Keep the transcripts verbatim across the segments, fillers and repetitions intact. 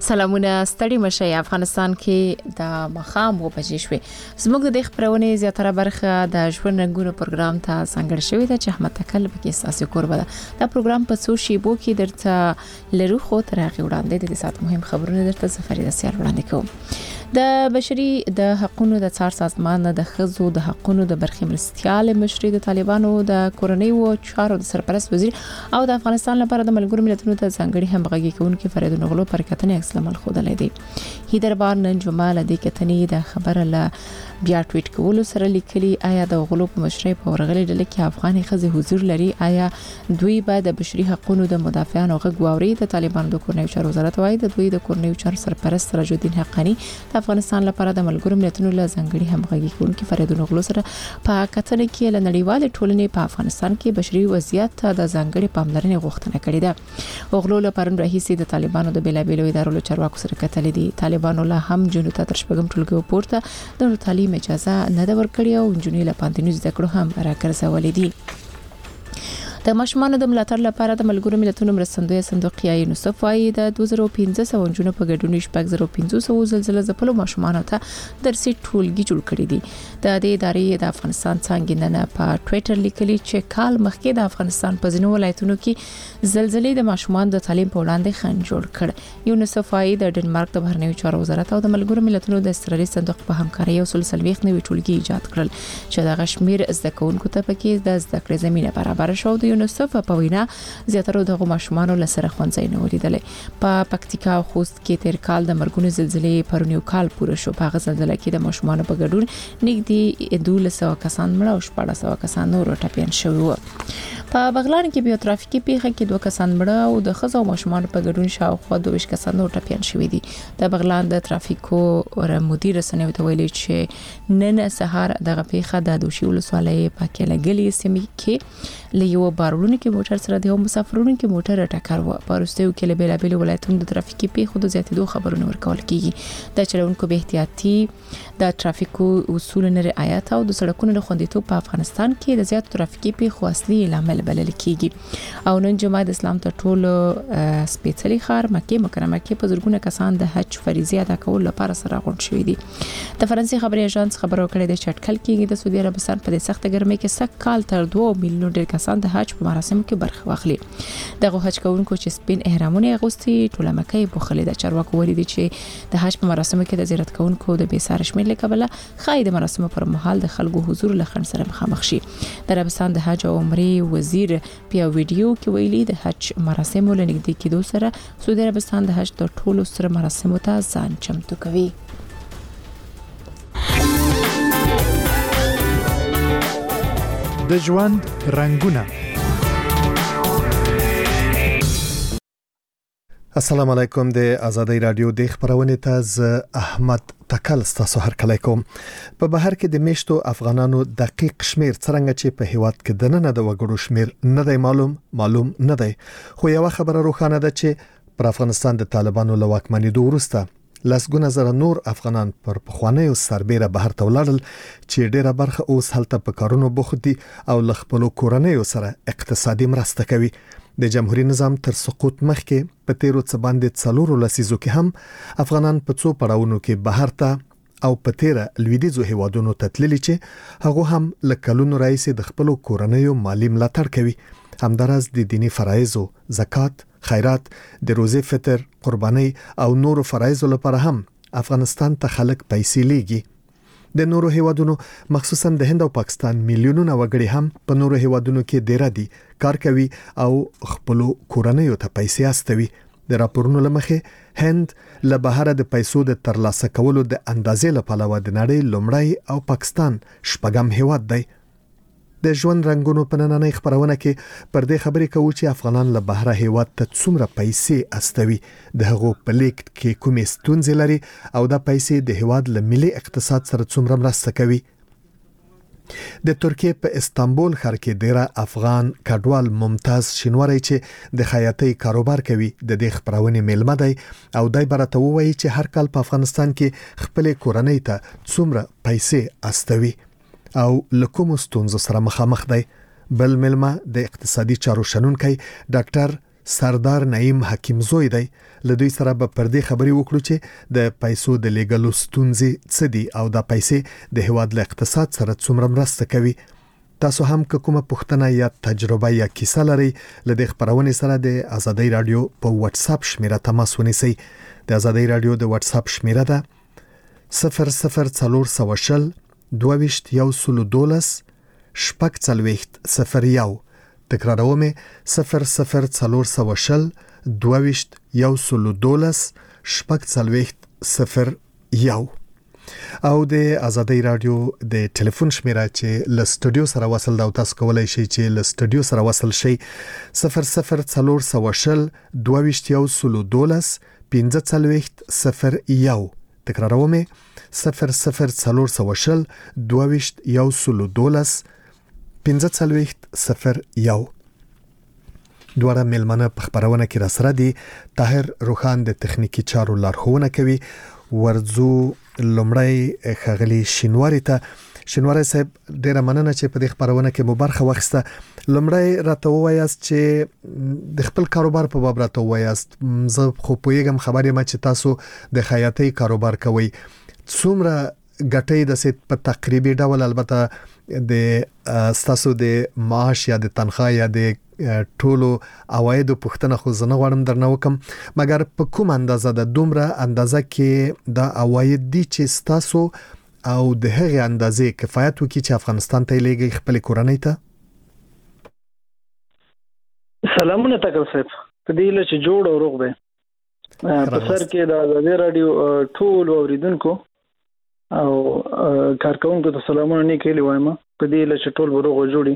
سلامونه ستړي مشه افغانستان کې د مخام و بجې شوې زموږ د خبرونه زیاتره برخه د ژوند رنګونو پروګرام ته څنګه شوې ده چې احمد تکل پکې اساسي کوربه ده دا پروګرام په څو شیبو کې درته لرو خو تر هغه وړاندې د سات مهم خبرونه درته سفرې د سیار وړاندې کوم د بشري د حقوقو د څار سازمان د خزو د حقوقو د برخې مرستيال مشري د طالبانو د کورنۍ او چارو د سرپرست وزیر او د افغانستان لپاره د ملګرو ملتونو ته ځانګړي همغږي کوونکي فرید نغلو پر کتنې عکس العمل خوده لیدي هیدر بار نن جمعه لدی کتنې د خبره له بیا ټویټ کولو سره لیکلي آیا د غلو په مشرۍ په ورغلي ډله کې افغاني خزې حضور لري آیا دوی به د بشري حقوقو د مدافعانو غوړي د طالبانو د کورنۍ چارو وزارت وايي د دوی د کورنۍ چارو سرپرست سراج الدین حقانی د افغانستان لپاره د ملګرو ملتونو له ځانګړي همغږي کوونکي فرید نغلو سره په کتنې کې له نړیوال ټولنې په افغانستان کې بشري وضعیت ته د ځانګړي پاملرنې غوښتنه کړې ده غلو لپاره رئیس د طالبانو د بیلابیلو ادارو له چارواکو سره کتلې دي طالبانو له هم جنو ته تر شپږم ټولګي پورته د تعلیم اجازه نه دا ورکړی او جنونی له پانتینو زده کړو هم راکړسولې دي د ماشومان د ملاتړ لپاره د ملګرو ملتونو مرستندوی صندوق یا یونیسف وايي د دوه زره پنځه سوه جنونو په ګډون شپږ زره پنځه سوه زلزلې ځپلو ماشومان ته درسي ټولګي جوړ کړی دي د دې ادارې د افغانستان څنګه نه په ټوئیټر لیکلي چې کال مخکې د افغانستان په ځینو ولایتونو کې زلزلې د ماشومان د تعلیم په وړاندې خنډ جوړ کړ یونیسف وايي د ډنمارک د بهرنیو چارو وزارت او د ملګرو ملتونو د استرالي صندوق په همکارۍ یو سل سلويخ نوي ټولګي ایجاد کړل چې د غشمیر زده کوونکو ته پکې د زده کړې زمينه برابر شو د یونیسف په وینا زیاتره د ماشومان له سره خوندځای نه ولیدلې په پکتیکا او خوست کې تیر کال د مرګونو زلزلې پرونیو کال پوره شو په غزل زلزلې کې د ماشومان په ګډون نږدې دوه سوه کسان مړه او شپږ سوه کسان نور ټپيان شوي وو په بغلان کې بیا ترافیکي پیښه کې دوه کسان مړه او د خزو ماشومان په ګډون شاوخوا دوه کسان نور ټپيان شوي دي د بغلان د ترافیکو مدیر سنوي ته ویلي چې نن سهار دغه پیښه د دوشي ولسوالۍ په کې لګلې سیمې کې له یو بارونو کې موټر سره د مسافرونو کې موټر ټکر و پرستیو کې له بیلابل ولایتونو د ترافیکي پیښو د زیاتېدو خبرونه ورکول کیږي د چلونکو به احتیاطي د ترافیکو اصول نه رعایت او د سړکونو د خوندیتوب په افغانستان کې د زیات ترافیکي پیښو اصلي عامل بلل کیږي او نن جمعه د اسلام ته ټول سپیڅلي خار مکه مکرمه کې په زرګونه کسان د حج فریضه ادا کول لپاره سره غونډ شوي دي د فرانسې خبري اژانس خبرو کړې د چټکل کېږي د سعودي عربستان په سخت ګرمۍ کې سک کال تر دوه میلیون ډیر کسان د حج په مراسمو کې برخه واخلي دغه حج کوونکو چې سپین احرامونه اغوستي ټوله مکه په خلې د چارواکو ولیدي چې د حج په مراسمو کې د زیارت کوونکو د بیسار شمیر لکبله خای د مراسمو پر مهال د خلکو حضور لخن سره مخامخ شي د عربستان د حج او عمرې وزیر په ویډیو کې ویلي د حج مراسمو لنګدي کېدو سره سعودي عربستان د حج د ټولو سره مراسمو ته ځان چمتو کوي د ژوند رنگونه. السلام علیکم د آزادۍ رادیو د خبرونه ته ز احمد تکل ستاسو هر کله کوم په بهر کې د میشتو افغانانو دقیق شمیر څنګه چې په هیواد کې د نه د وګړو شمیر نه دی معلوم معلوم نه دی خو یو خبره روښانه ده چې پر افغانستان د طالبانو له واکمنۍ وروسته لسګونه زره نور افغانان پر پخوانیو سربېره بهر ته ولاړل چې ډیره برخه اوس هلته په کارونو بوخت دي او له خپل کورنیو سره اقتصادي مرسته کوي د جمهوریت نظام تر سقوط مخکې په تیرو څه باندې څلورو لسیزو کې هم افغانان په څو پړاوونو کې بهر ته او په تیره لویدیځو هیوادونو ته تللي چې هغه هم له کلونو راځي د خپل کورنیو مالی ملاتړ کوي همدارس د دینی فرایضو زکات خیرات د روزه فطر قرباني او نورو فرایضو لپاره هم افغانستان ته خلک پیسې لیږي د نورو هیوادونو مخصوصا د هند او پاکستان میلیونونه وګړي هم په نورو هیوادونو کې ډیر دي کار کوي او خپل کورنیو ته پیسې استوي د راپورونو لمخې هند له بهر د پیسو د ترلاسه کولو د اندازې لپاره د نړۍ لومړی او پاکستان شپږم هیواد دی د ژوند رنگونو په نننۍ خبرونه کې پر دې خبرې کوو چې افغانان له بهر هیواد ته څومره پیسې استوي د هغو په لیک کې کومې ستونزې لري او دا پیسې د هیواد له ملي اقتصاد سره څومره مرسته کوي د ترکیه په استانبول ښار کې ډیره افغان کډوال ممتاز شینواری چې د خیاطۍ کاروبار کوي د دې خبرونه میلمه دی او دای برته وایي چې هر کال په افغانستان کې خپل کورنۍ ته څومره پیسې استوي او لکوم ستونزو سره مخامخ دی بل ملما د اقتصادي چارو شنونکي ډاکټر سردار نعیم حکیم زوی دی. له دوی سره به پر دې خبرې وکړو چې د پیسو د لیږلو ستونزې څه دي او دا پیسې د هیواد له اقتصاد سره څومره مرسته کوي. تاسو هم که کومه پوښتنه یا تجربه یا کیسه لرئ له دې خبرونې سره د آزادۍ رادیو په واتس اپ شمیره تماس ونیسئ. د آزادۍ رادیو د واتس اپ شمیره ده صفر صفر څلور سوه شل دوه ویشت یو سلو دولس شپږ څلوېښت صفر یو. تکراروم صفر صفر څلور سوه شل دوه ویشت یو سلو دولس شپږ څلوېښت صفر یو. او د آزادۍ رادیو د ټلیفون شمیره چې له سټوډیو سره وصل دا تاسو کولای شئ چې له سټوډیو سره وصل شئ صفر صفر څلور سوه شل دوه ویشت یو سلو دولس پنځه څلوېښت صفر یو. تکراروم صفر صفر څلور سوه شل دوه ویشت یو سلو دولس پنځه څلوېښت صفر یو. دواره ملمنه په خبرونه کې را سره دي. طاهر روخان د تخنیکی چارو لارښوونه کوي. ورځو لومړی خغلی شینواری ته. شینواری صاحب ډیره مننه چې په دې خبرونه کې مو برخه واخیسته. لومړی راته ووایاست چې د خپل کاروبار په باب راته ووایاست. زه خو پوهیږم خبرې ما چې تاسو د خیاطۍ کاروبار کوئ. څومره ګټۍ د سید په تقریبي ډول البته د تاسو د معاش یا د تنخواه یا د ټولو عوایدو پوښتنه خو زه نه غواړم درنه وکم، مګر په کوم اندازه د دومره اندازه کې دا عواید دي چې ستاسو او د هغې اندازې کفایت وکړي چې افغانستان ته لېږئ خپلې کورنۍ ته؟ سلامونه تکل صاحب، په دې هیله چې جوړ او روغ دی. په سر کې د آزادۍ راډیو ټول اوریدونکو او کارکونکو ته سلامونه نیک هیلې وایم، په دې هیله چې ټول به روغ او جوړ وي.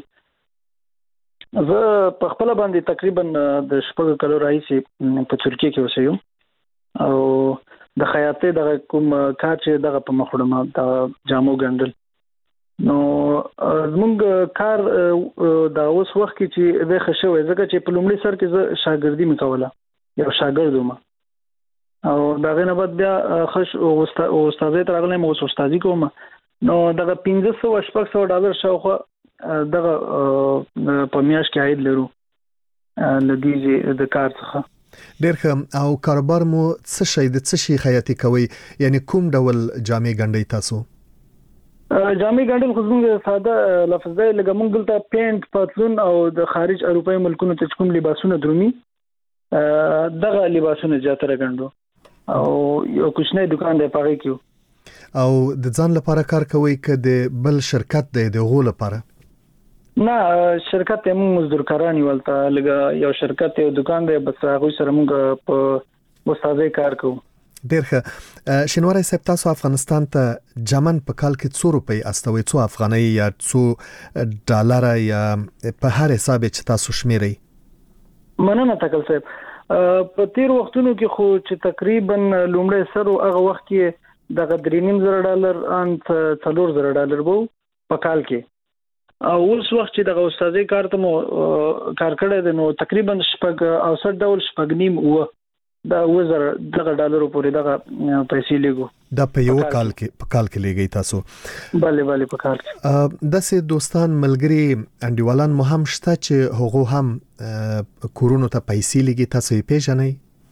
زه په خپل باندې تقریبا د شپږ کلو راهیسې په ترکیه کې اوسېږم او د خیاطۍ دغه کوم کار چې دغه په مخ وړم د جامو ګنډل. نو زموږ کار د اوس وخت کې چې د ښه شوی ځکه چې په لومړي سر کې زه شاګردي مې کوله، یو شاګرد وم او د هغې نه بعد بیا ښه استادۍ ته راغلی یم، اوس استادي کوم. نو دغه پنځه سوه شپږ سوه ډالر شاوخوا دغه په میاشت کې عاید لرو له دې د کار څخه. ډېر ښه. او کاروبار مو څه شی د څه شي خیاطي کوئ؟ یعنی کوم ډول جامې ګنډئ تاسو؟ جامې ګنډل خو زموږ ساده لفظ دی، لکه موږ دلته پینټ پتلون او د خارج اروپایي ملکونو ته کوم لباسونه درومي دغه لباسونه زیاتره ګنډو او یو کوچنی دکان دی په هغې کې. او د ځان لپاره کار کوئ که د بل شرکت دی د هغو لپاره؟ نه، شرکت ته موږ مزدور کاران یو، هلته لږه یو شرکت یو دکان دی، بس هغوی سره موږ په استادۍ کار کوو. ډېر ښه. شینواری صاحب، تاسو افغانستان ته جمن په کال کې څو روپۍ استوئ؟ څو افغانۍ یا څو ډالره یا په هر حساب چې تاسو شمیرئ؟ مننه تکل صاحب. په تیر وختونو کې خو چې تقریبا لومړی سر هغه وخت کې دغه درې نیم زره ډالر ان څلور زره ډالر به په کال کې. او اوس وخت چې دغه استادۍ کار ته مو کار کړی دی نو تقریبا شپږ اوسط ډول شپږ نیم اوه دا اوه زره دغه ډالرو پورې دغه پیسې لیږو. دا په یو کال کې په کال کې لیږئ تاسو؟ بله بله په کال کې. داسې دوستان ملګري انډیوالان مو هم شته چې هغو هم کورونو ته پیسې لیږي، تاسو یې پیژنئ؟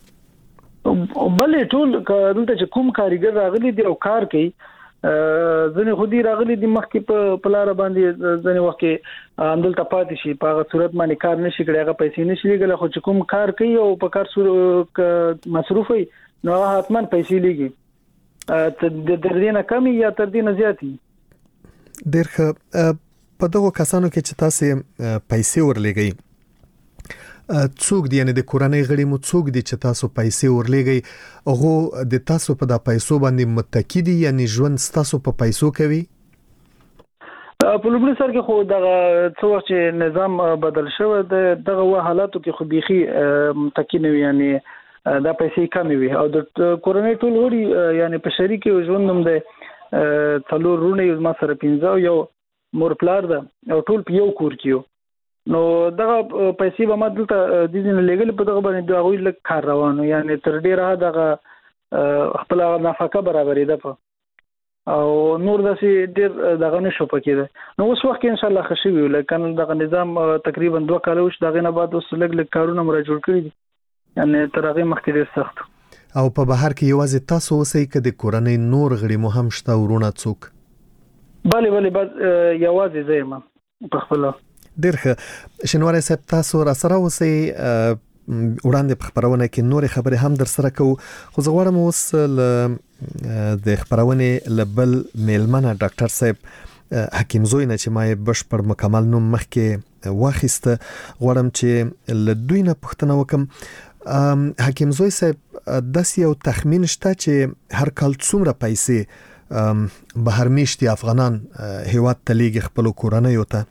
بله، ټول دلته چې کوم کاریګر راغلی دی او کار کوي، ځنې خو دې راغلي دي مخکې په لاره باندې، ځنې وخت کې همدلته پاتې شي، په هغه صورت باندې کار نشي کړی، هغه پیسې نشي لیږلی، خو چې کوم کار کوي او په کار مصروف وي نو هغه حتما پیسې لیږي، تر دې نه کم یا تر دې نه زیات. ډېر ښه. په دغو کسانو کې چې تاسې پیسې ورلیږئ څوک دي؟ یعنی د کورنۍ غړي مو څوک دي چې تاسو پیسې ورلیږئ؟ هغه د تاسو په د پیسو باندې متکی دي، یعنی ژوند ستاسو په پیسو کوي؟ په لومړي سر کې خو دغه څه وخت چې نظام بدل شوی دی دغه و حالاتو کې خو بیخي متکی نه وي، یعنی دا پیسې کمې وي او د کورنۍ ټول غړي یعنی په شریک ژوند هم دی، څلور وروڼه یو، ما سره پنځه، یو مور پلار ده او ټول په یو کور کې یو. نو دغه پیسې به ما دلته د دې نه لیږلې، په دغه باندې د هغوی لږ کار روان و، یعنې تر ډېره دغه خپله نفقه برابرېده په او نور داسې ډېر دغه نشو پکې ده. نو اوس وخت کې ان شاء الله خشي وي لکه دغه نظام تقریبا دوه کال وش دغه نه بعد اوس لګ لګ کارونه مر جوړ کړی دي یعنی تر هغه مخکې ډېر سخت. او په بهر کې یوازې تاسو اوسئ که د کورنۍ نور غړي مو هم شته ورونه څوک؟ بله بله بس یوازې زه یم په خپل. ډېر ښه شینواری صاحب تاسو را سره اوسئ وړاندې په خبرونه کې نورې خبرې هم در سره کوو خو زه غواړم اوس له د خبرونې له بل میلمنه ډاکټر صاحب حکیم زوی نه چې ما یې بشپړ مکمل نوم مخکې واخیسته غواړم چې له دوی نه پوښتنه وکم. حکیم زوی صاحب داسې یو تخمین شته چې هر کال څومره پیسې بهر میشتي افغانان هیواد ته لیږي خپلو کورنیو ته؟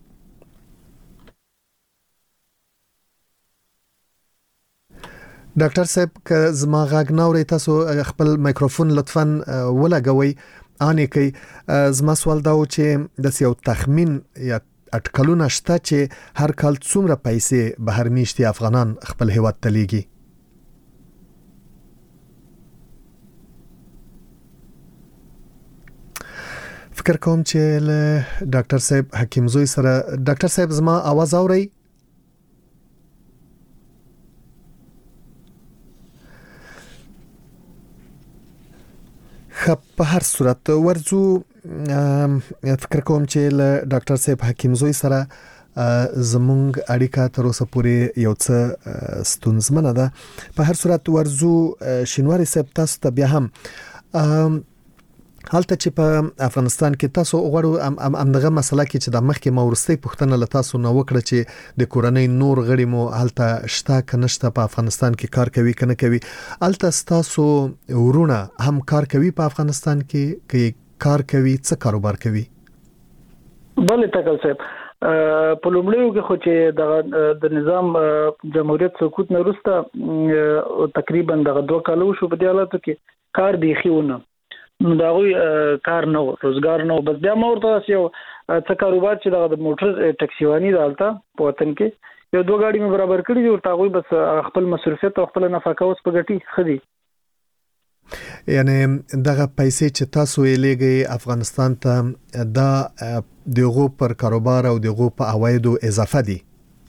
ډاکټر صاحب که زما غږ نه اورئ تاسو خپل مایکروفون لطفاً ولګوئ آنې کوي. زما سوال دا و چې داسې یو تخمین یا اټکلونه شته چې هر کال څومره پیسې بهر میشتي افغانان خپل هیواد ته لیږي؟ فکر کوم چې له ډاکټر صاحب حکیم زوی سره ډاکټر صاحب زما आवाज اورئ؟ په هر صورت ورځو فکر کوم چې له ډاکټر صاحب حکیم زوی سره زمونږ اړیکه تر اوسه پورې یو څه ستونزمنه ده. په هر صورت ورځو شینواری صاحب تاسو ته بیا هم حالته چې په افغانستان کې تاسو غواړو همدغه مسله کې چې د مخکې ما ورستۍ پوښتنه له تاسو نه وکړه چې د کورنۍ نور غړي مو هلته شته که نشته په افغانستان کې کار کوي که نه کوي هلته ستاسو ورونه هم کار کوي په افغانستان کې که کار کوي څه کاروبار کوي؟ بله تکل صاحب په لومړیو کې خو چې د نظام جمهوریت سقوط نه وروسته تقریبا دغه دوه کاله وشو په دې حالاتو کې کار بیخي ونه نو دا غوي کار نه روزګار نه بس بیا مور ته یو څه کاروبار چې د موټر ټکسیوانی دالته په وطن کې یو دوه غاډي مې برابر کړی دي او تا غوي بس خپل مصرفیت او خپل نفقه اوس په ګټي خدي. یعنی دغه پیسې چې تاسو یې لګي افغانستان ته دا دغه پر کاروبار او دغه په عوایدو اضافه دي؟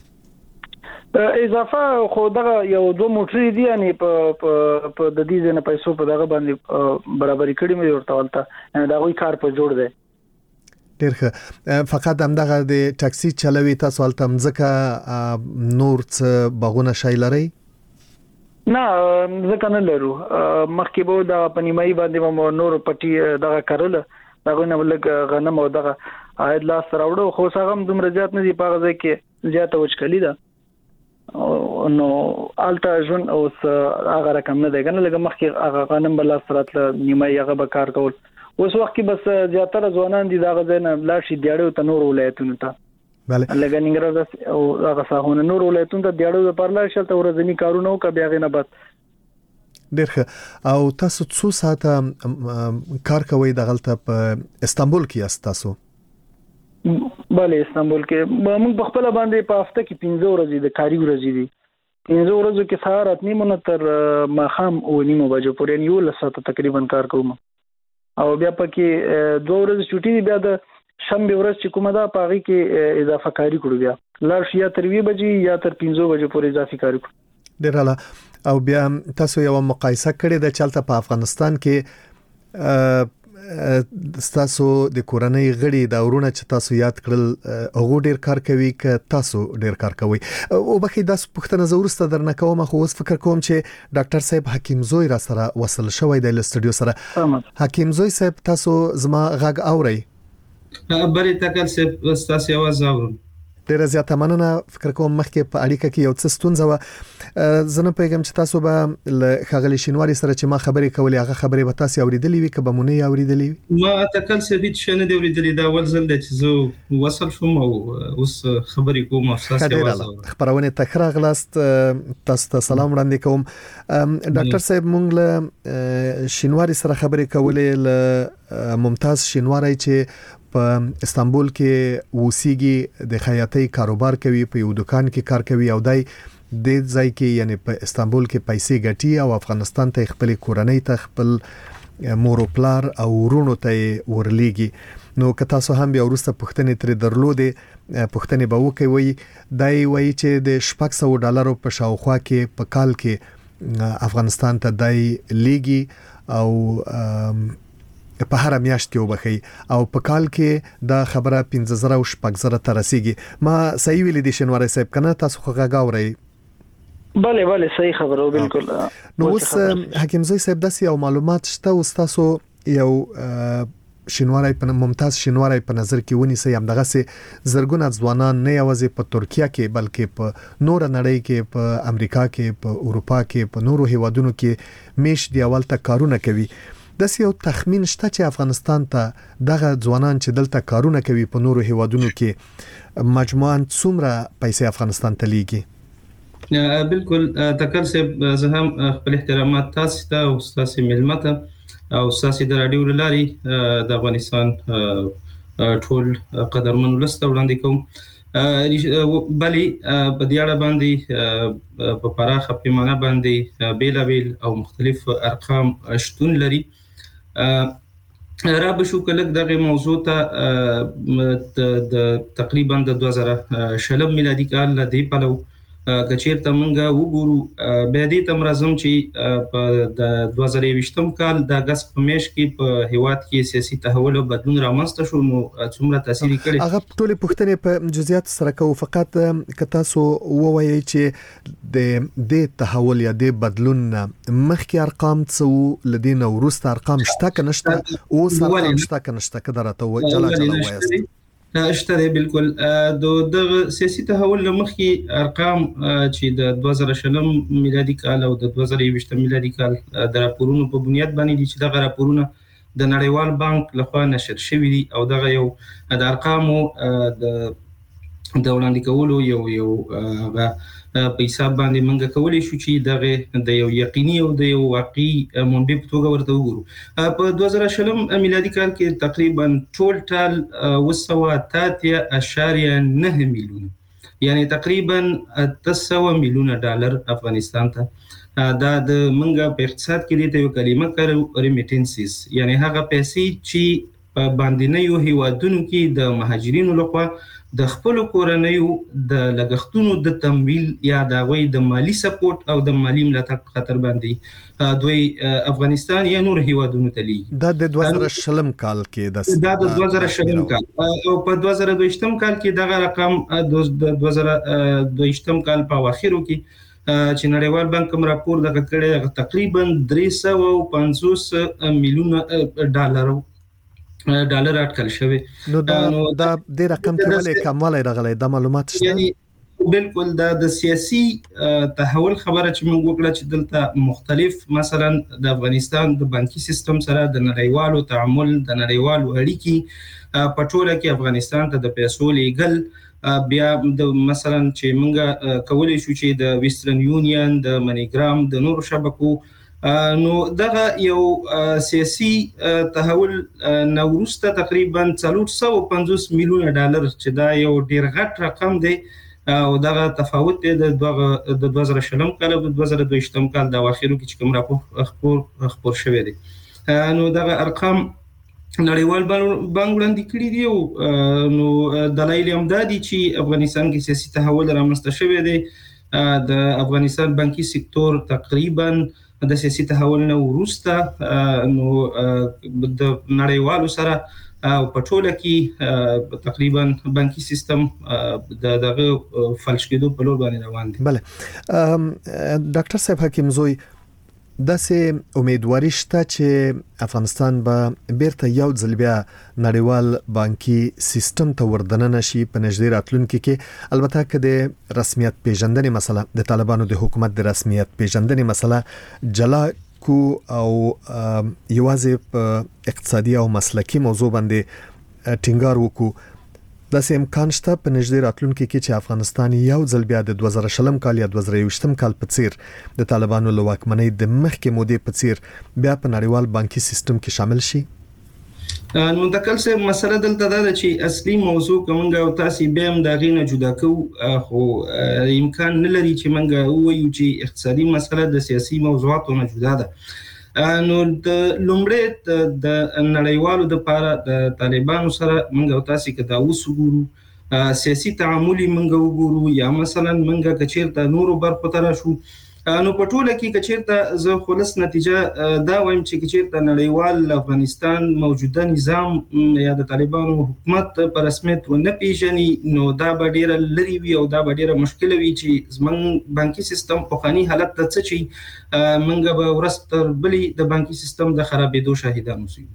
اضافه خو دغه یو دوه موټرې دي یعنی په په د دې نه پیسو په دغه باندې برابرۍ کړې مې ورته ولته دا غوي کار په جوړ دی. ډېر ښه. فقط همدغه د ټاکسي چلوي تاسو هلته مځکه نور څه باغونه شی لرئ؟ نه ځکه نه لرو. مخکې به د په نیمایي باندې مو نور پټي دغه کارل دغه نه لږ غنم او دغه عاید لاس راوړو خو څنګه هم دومره زیات نه دي په غځي کې زیاته وچکلی ده نو الټا ژوند اوس هغه رقم نه دی کنه لکه مخکې هغه غنم بل سره نیمایي هغه به کار کول اوس وخت کې بس زیاتره ځوانان دي دا غځنه لاشي دیاړو ته نور ولایتونه ته بله لکه ننګرهار او هغه ساحونه نور ولایتونه ته دیاړو د پرلا شلته ورځنی کارونه او کبه غنه بد. ډېر ښه. او تاسو څو ساعته کار کوئ دغلته په استانبول کې یاست تاسو؟ بله استانبول کې موږ په خپل باندې په هفته کې پنځه ورځې د کاري ورځې دي پنځه ورځو کې سهار اتنی مونږ تر ماخام او نیمه بجو پورې یو لساته تقریبا کار کوم او بیا پکې دوه ورځې چټي دي بیا د شنبه ورځ چې کومه ده پاغي کې اضافه کاری کړو بیا لار شیا تر وی بجې یا تر پنځه بجو پورې اضافي کاری کړو. ډېر اعلی. او بیا تاسو یو مقایسه کړې د چلته په افغانستان کې تاسو د کورنۍ غړي دا ورونه چې تاسو یاد کړل هغه ډیر کار کوي که تاسو ډیر کار کوي او بخې داس پښتنه زورسته درنه کوم خو اوس فکر کوم چې ډاکټر صاحب حکیم زوی را سره وصل شوی د استودیو سره. حکیم زوی صاحب تاسو زما غږ اورئ؟ بری تکل صاحب تاسو आवाज اورم. ډیر زیاته مننه. فکر کوم مخکې په اړیکه کې یو څه ستونزه و زنه پیغام چې تاسو به له خغلی شینواری سره چې ما خبرې کولې هغه خبرې به تاسو اوریدلې وي که به مونږ یې اوریدلې وي؟ ما تکل صاحب چې نه دی اوریدلې دا ول زل چې زه وصل شوم او اوس خبرې کوم او تاسو आवाज خبرونه تکرار غلاست. تاسو ته سلام وړاندې کوم. ډاکټر صاحب مونږ له شینواری سره خبرې کولې له ممتاز شینواری چې په استانبول کې وسیږي د خیاطۍ کاروبار کوي په یو دکان کې کار کوي او دای د ځای کې یعنی په استانبول کې پیسې ګټي او افغانستان ته خپل کورنۍ ته خپل مور او پلار او ورونو ته ورلېږي. نو که تاسو هم بیا ورسته پوښتنې ترې درلودې پوښتنې به وکوي دای وایي چې د شپږ سوه ډالرو په شاوخوا کې په کال کې افغانستان ته دای لیږي او په هر میاشت کې وبخي او په کال کې دا خبره پنځه زره او شپږ زره ته رسیدي. ما صحیح ویل دي شنواری صاحب کنه تاسو خو غاوري؟ بله بله صحیح خبره بالکل. نو اوس حکیم زوی صاحب داسې او معلومات شته او تاسو یو شینواری په ممتاز شینواری په نظر کې ونیسي هم دغه سي زرګونه ځوانان نه یوازې په ترکیه کې بلکې په نور نړۍ کې په امریکا کې په اروپا کې په نورو هیوادونو کې میش دی اول ته کارونه کوي. د یو تخمین شته چې افغانستان ته دغه ځوانان چې دلته کارونه کوي په نورو هیوادونو کې مجموعاً څومره پیسې افغانستان ته لیږي؟ بالکل تکل صاحب زه هم خپل احترامات تاسو ته او تاسو ملمته او تاسو د رادیو لاري د افغانستان ټول قدرمن ولسته وړاندې کوم. بلی په دې اړه باندې په پراخه پیمانه باندې بیل بیل او مختلف ارقام شتون لري. را بشو کلک دغه موضوع ته د تقریبا د دوه زره شلم میلادي کال لدی پلو کچیر ته منګه وګورو به دې تم راځم چې په د دوه زره یوویشتم کال د اگست په میاشت کې په هیواد کې سیاسي تحول او بدلون رامنځته شو. نو څومره تاثیر کړی هغه ټول پوښتنې په جزئیات سره کوو فقط که تاسو ووایي چې د دې تحول یا د بدلون مخکې ارقام څو لدین او وروسته ارقام شته که نشته او سره شته که نشته که درته جلا جلا وایي؟ اشته دی بالکل د سیاسي تحول لمخې ارقام چې د دوه زره شلم میلادي کال او د دوه زره یوویشتم میلادي کال د راپورونو په بنیاد باندې دي چې دغه راپورونه د نړیوال بانک لخوا نشر شوي دي او دغه یو د ارقامو د د وړاندې کولو یو یو هغه په حساب باندې منګه کولای شو چې دغه د یو یقیني او د یو واقعي منبع په توګه ورته وګورو. په دوه زره شلم میلادي کال کې تقریبا ټول ټال اوه سوه اته اشاریه نه میلیونه یعنی تقریبا اته سوه میلیونه ډالر افغانستان ته دا د منګه په اقتصاد کې د یو کلمه کارو ریمیټنسز یعنی هغه پیسې چې په باندې یو هیوادونو کې د مهاجرینو لخوا د خپل کورنیو د لګښتونو د تمویل یا د غوي د مالی سپورټ او د مالی ملاتړ خاطر باندې دوی افغانستان یا نور هیوادونو ته لیږي. دا د دوه زره شلم کال کې دا د دوه زره شلم کال او په دوه زره دوه ویشتم کال کې دغه رقم د دوه زره دوه ویشتم کال په اواخرو کې چې نړیوال بانک کوم راپور دغه کړی تقریبا درې سوه او پنځوس میلیونه ډالر ډالر اټکل شوی. نو دا دا د رقم کې ولې کموالی راغلی دا معلومات شته؟ یعنی بالکل دا د سیاسي تحول خبره چې موږ وکړه چې دلته مختلف مثلا د افغانستان د بانکي سیستم سره د نړیوالو تعامل د نړیوالو اړیکې په ټوله کې افغانستان ته د پیسو لیږل بیا د مثلا چې موږ کولی شو چې د ویسټرن یونین د منیګرام د نورو شبکو نو دغه یو سیاسي تحول نورسته تقریبا څلور سوه پنځوس میلیونه ډالر چې دا یو ډیر غټ رقم دی او دغه تفاوت دی د دوه زره شلم کال او د دوه زره دوه ویشتم کال د اواخرو کې چې کوم راپور خپور خپور شوی دی. نو دغه ارقام نړیوال بانک وړاندې کړي دي او نو دلایل هم دا دي چې افغانستان کې سیاسي تحول رامنځته شوی دی. د افغانستان بانکي سکتور تقریبا د سیاسي تحول نه وروسته نو د نړیوالو سره او په ټوله کې تقریبا بانکي سیستم د دغه فلج کېدو په لور باندې روان دي. بله ډاکټر صاحب حکیم زوی داسې امیدواري شته چې افغانستان به بیرته یو ځل بیا نړیوال بانکي سیستم ته وردننه شي په نږدې راتلونکي کې. البته که د رسمیت پیژندنې مسله د طالبانو د حکومت د رسمیت پیژندنې مسله جلا کو او یوازې په اقتصادي او مسلکي موضوع باندې ټینګار وکړو داسې امکان شته په نږدې راتلونکي کې چې افغانستان یو ځل بیا د دوه زره شلم کال یا دوه زره یوویشتم کال په څیر د طالبانو له واکمنۍ د مخکې مودې په څیر بیا په نړیوال بانکي سیستم کې شامل شي؟ نو د کل څه مسله دلته دا ده چې اصلي موضوع کومه او تاسو به هم دا غینه جدا کو خو امکان نه لري چې منګه وایو چې اقتصادي مسله د سیاسي موضوعاتو نه جدا ده. نو د لومړی د نړیوالو د لپاره د طالبانو سره موږ تاسو کې دا وسګورو سیاسي تعامل موږ وګورو یا مثلا موږ کچیرته نورو برخو ته راشو نو په ټوله کې کچیرته زه خلاص نتیجه دا وایم چې کچیرته نړیوال افغانستان موجوده نظام یا د طالبانو حکومت په رسمیت ونه پیژني نو دا به ډیره لري وي او دا به ډیره مشکل وي چې زمونږ بانکي سیستم په خاني حالت ته څه چی موږ به ورستر بلې د بانکي سیستم د خرابېدو شاهدان اوسو.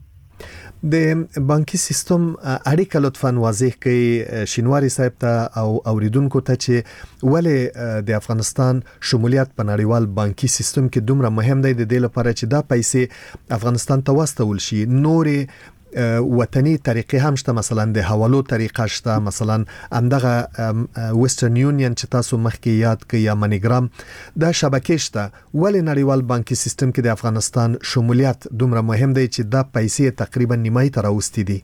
د بانکي سیستم اړیکه لطفاً واضح کړئ شینواری صاحب ته او اوریدونکو ته چې ولې د افغانستان شمولیت په نړیوال بانکي سیستم کې دومره مهم دی د دې لپاره چې دا پیسې افغانستان ته واستول شي. نورې وطني طریقې هم شته، مثلا د حوالو طریقه شته، مثلا همدغه ویسټرن یونین چې تاسو مخکې یاد کړئ یا منیګرام دا شبکې شته. ولې نړیوال بانکي سیستم کې د افغانستان شمولیت دومره مهم دی چې دا پیسې تقریبا نیمایي ته راوستي دي؟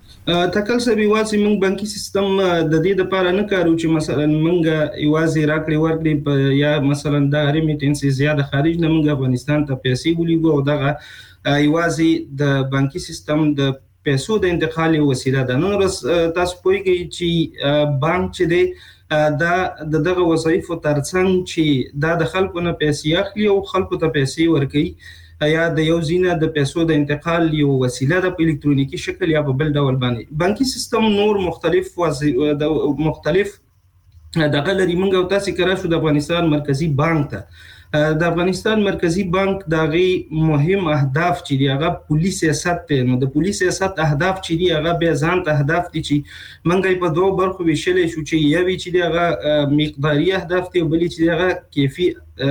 تکل سبي واسي موږ بانکي سیستم د دې لپاره نه کارو چې مثلا موږ ایوازي راکړي ورکړي یا مثلا د ریمیټنس زیاده خارج نه موږ افغانستان ته پیسې ولېږو او دغه ایوازي د بانکي سیستم د پیسو د انتقال وسیله ده. نن ورځ تاسو پوهیږئ چې بانک چې دی دا دغه وظایفو ترڅنګ چې دا د خلکو نه پیسې اخلي او خلکو ته پیسې ورکوي یا د یو زینه د پیسو د انتقال یو وسیله ده په الکترونیکی شکل یا په بل ډول باندې. بانکي سیستم نور مختلف د مختلف دغه لري. موږ تاسو کرا شو د افغانستان مرکزی بانک ته د افغانستان مرکزی بانک دغه مهم اهداف چې دی هغه پولیس سیاست ته نو د پولیس سیاست اهداف چې دی هغه به ځان ته اهداف دي چې منګي په دوه برخو ویشلې شو چې یوي چې دی هغه مقداري اهداف دي او بل چې دی هغه کیفي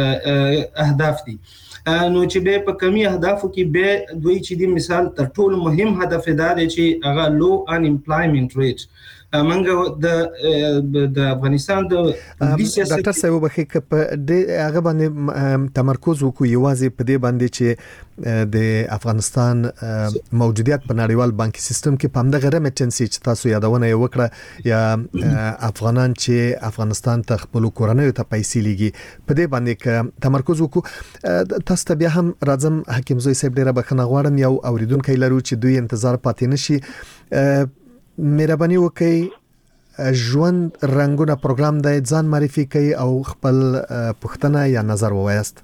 اهداف دي. نو چې به په کمی اهدافو کې به دوی چې دی مثال تر ټولو مهم هدف دا دی چې هغه لو ان امپلایمنت ریټ منګه د د افغانستان د ډاکټر صاحب به کې په دې هغه باندې تمرکز وکړو یوازې په دې باندې چې د افغانستان موجودیت په نړیوال بانکي سیستم کې په همدغه ریمیټنسي چې تاسو یادونه وکړه یا افغانان چې افغانستان ته خپل کورنۍ ته پیسې لګي په دې باندې تمرکز وکړو. تاسو ته بیا هم راځم حکیم زوی صاحب ډیره بخښنه غواړم یو اوریدونکو لرو چې دوی انتظار پاتې نشي. مهرباني وکړئ ژوند رنگونه پروګرام د ځان معرفي کوي او خپل پوښتنه یا نظر ووایست.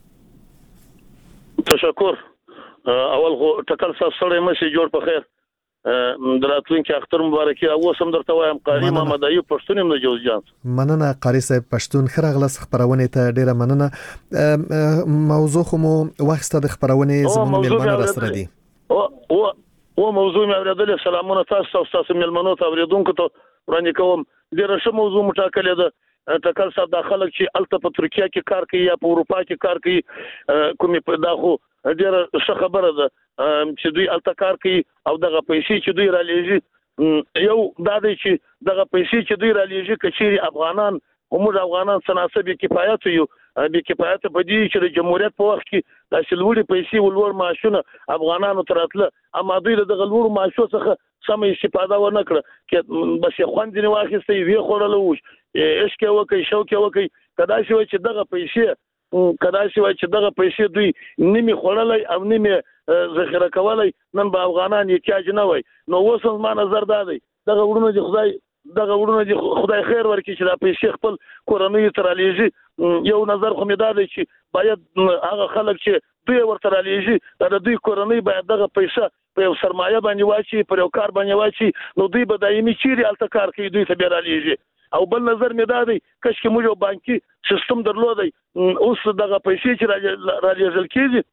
تشکر. اول خو ټکل سره مې جوړ په خیر دراتونکو اختر مبارکي او سم درته وایم قاری محمد ایوب پښتون هم د جوزجان. مننه قاری صاحب پښتون خرغلس خبرونه ته ډیره مننه. موضوع خو مو واخسته د خبرونه زموږ ملمنه راسره دي. او او موضوع مې اوریدل. سلامونه تاسو او تاسو ملمنو ته اوریدونکو ته وړاندې کوم. ډیره ښه موضوع مټاکلې ده. تکل صاحب د خلک چې الته په ترکیه کې کار کوي یا په اروپا کې کار کوي کومې په داخو ډیره ښه خبره ده چې دوی الته کار کوي او دغه پیسې چې دوی را لېږي یو دا دی چې دغه پیسې چې دوی را لېږي کچېری افغانان موږ افغانان سناسب کفایت یو به کفایت په دې چې د جمهوریت په وخت کې د سلوړي پیسې ولور معاشونه افغانانو تراتله اما دوی د غلور معاشو څخه سم استفاده ونه کړه چې بس خوندې نه واخیستې وی خورل وو ايش کې وکي شو کې وکي کدا شي چې دغه پیسې کدا شي چې دغه پیسې دوی نیمه خورلای او نیمه ذخیره کولای نن به افغانان یې کاج نه وای. نو اوس ما نظر دادی دغه ورونه دي خدای دغه ورونه دي خدای خیر ورکړي چې دا پیسې خپل کورنۍ تر لېږي. یو نظر خو مې دا دی چې باید هغه خلک چې دوی ورته لېږي د دوی کورنۍ باید دغه پیسې په یو سرمایه باندې واچي په یو کار باندې واچي نو دوی به دایمي چیرې الته کار کوي دوی ته بیا لېږي. او بل نظر مې دا دی کښ کې موږ یو بانکي سیستم درلودی اوس دغه پیسې چې را لېږل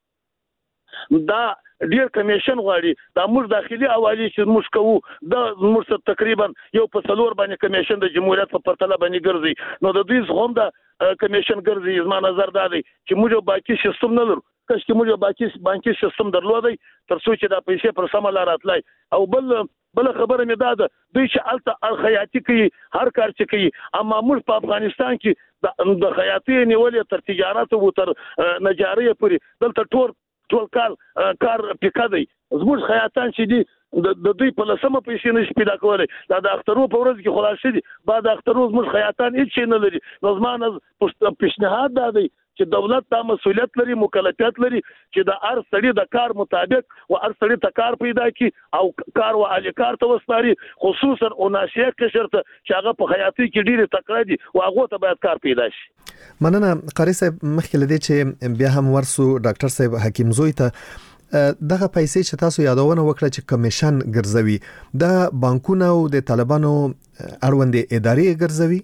کېږي دا ډیر کمیشن غواړي. دا موږ داخلي حوالی چې موږ کوو دا موږ تقریبا یو په څلور باندې کمیشن د جمهوریت په پرتله باندې ګرځي. نو د دوی څخه دا کمیشن ګرځي. زما نظر دا دی چې موږ بانکي سیستم نه لرو. کښ کې موږ بانکي بانکي سیستم درلودی تر څو چې دا پیسې پر سم لار راتلای. او بل بل خبره مې دا ده دوی چې الته خیاطي کوي هر کار چې کوي اما موږ په افغانستان کې د خیاطي نیولې تر تجارت او تر نجاري پورې دلته ټول ټول کار کار پکادي. زموږ خیاطان چې دي د دوی په لسمه پیسې نشي پیدا کولای. دا د اخترو په ورځ کې خلاص دي بعد اخترو زموږ خیاطان هیڅ نه لري. نو زمانه پیشنهاد دا دی چې دولت دا مسولیت لري مکلفیت لري چې د هر سړي د کار مطابق او هر سړي ته کار پیدا کړي او کار او اعلی کار ته وسپاري خصوصا اوناسیه قشر ته چې هغه په حیاتي کې ډیره تکړه دي او هغه ته باید کار پیدا شي. مننه قاری صاحب، مخکې لدی چې بیا هم ورسو ډاکټر صاحب حکیم زوی ته دغه پیسې چې تاسو یادونه وکړه چې کمیشن ګرځوي د بانکونو او د طالبانو اړوند ادارې ګرځوي.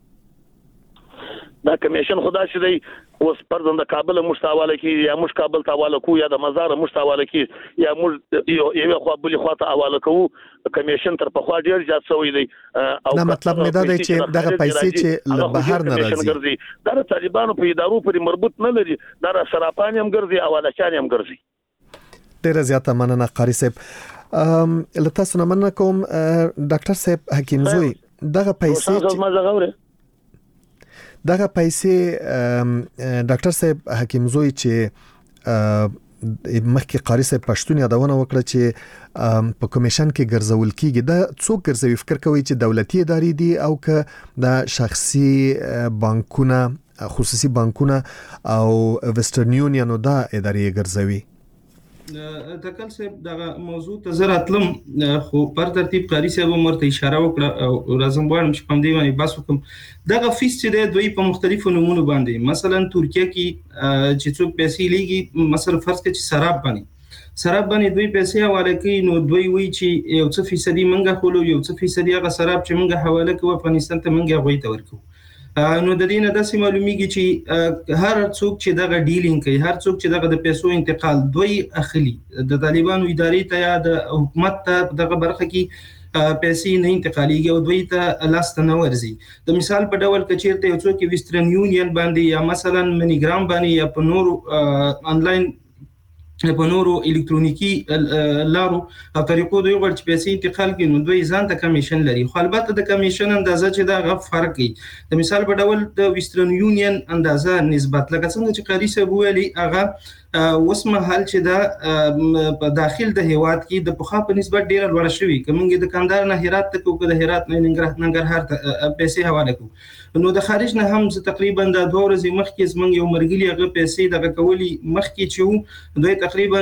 دا کمیشن خدا شي دی اوس پردند کابل مشتاواله کی یا مش کابل تاواله کو یا د مزار مشتاواله کی یا مش یو خو بل خو ته حواله کو کمیشن تر په خوا ډیر زیات شوی دی او نه مطلب مې دا دی چې دغه پیسې چې له بهر نه راځي دا د طالبانو په ادارو پورې مربوط نه لري، دا سراپان هم ګرځي او ولچان هم ګرځي. ډیر زیاته مننه قاری صاحب. لته سن مننه کوم ډاکټر صاحب حکیم زوی، دغه پیسې دغه پیسې ډاکټر صاحب حکیم زوی چې مخکې قاری صاحب پښتون یادونه وکړه چې په کمیشن کې ګرځول کیږي، دا څوک ګرځوي؟ فکر کوي چې دولتي ادارې دي او که د شخصي بانکونه خصوصي بانکونه او ویسټرن یونین دا ادارې ګرځوي؟ تکل صاحب دا موضوع ته زراتلم خو پر ترتیب قاری صاحب مرته اشاره وکړه او لازم وانم چې پم دی باندې بس وکم. دغه فیس چې د دوی په مختلفو نمونه باندې مثلا ترکیه کې چې څوک پیسې لګي مثلا فرض کړئ چې سراب باندې سراب باندې دوی پیسې حواله کوي نو دوی وایي چې یو څه فیصدي منګه خلو یو څه فیصدي هغه سراب چې منګه حواله کوي افغانستان ته منګه غوي ته ورکو. نو د دې نه داسې معلومیږي چې هر څوک چې دغه ډیلینګ کوي، هر څوک چې دغه د پیسو انتقال دوی اخلي د طالبانو ادارې ته یا د حکومت ته دغه برخه کې پیسې نه انتقالېږي او دوی ته لاس ته نه ورځي. د مثال په ډول که چیرته یو څوک ویسټرن یونین باندې یا مثلا منیګرام باندې یا په نورو انلاین په نورو الکترونیکی لارو او طریقو دوی ورچ پیسې انتقال کوي نو دوی ځان ته کمیشن لري. خو البته د کمیشن اندازه چې دا غو فرق کوي. د مثال په ډول د ویسټرن یونین اندازه نسبت لکه څنګه چې قاری صاحب ویلي هغه وسمه حال چې دا په داخل د هیواد کې د پخوا په نسبت ډیره لوړه شوی. کومګي د کاندار نه هرات ته کو د هرات نه ننګرهار ته پیسې حواله کو نو د خارج نه هم تقریبا د دوه ورځې مخکې زمنګ یو مرګلي هغه پیسې دغه کولی مخکې چې دوی تقریبا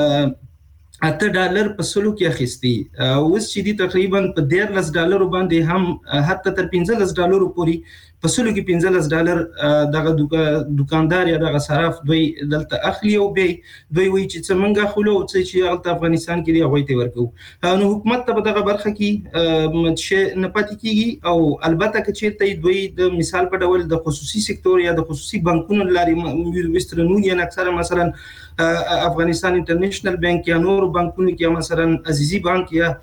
اته ډالر په سلو کې اخیستي اوس چې دی تقریبا په ډیرلس ډالر باندې هم حتی تر پنځلس ډالر پورې په سلو کې پنځلس ډالر دغه دکاندار یا دغه صراف دوی دلته اخلي او به دوی وایي چې څنګه خلو چې افغانستان کې دی غوي ته ورکو. نو حکومت ته دغه برخه کې چې نه پاتې کیږي او البته که چیرته دوی د مثال په ډول د خصوصي سکتور یا د خصوصي بانکونو لاري ویسټرن یونین اکثره مثلا افغانستان انټرنیشنل بانک یا نور بانکونو کې مثلا عزیزي بانک یا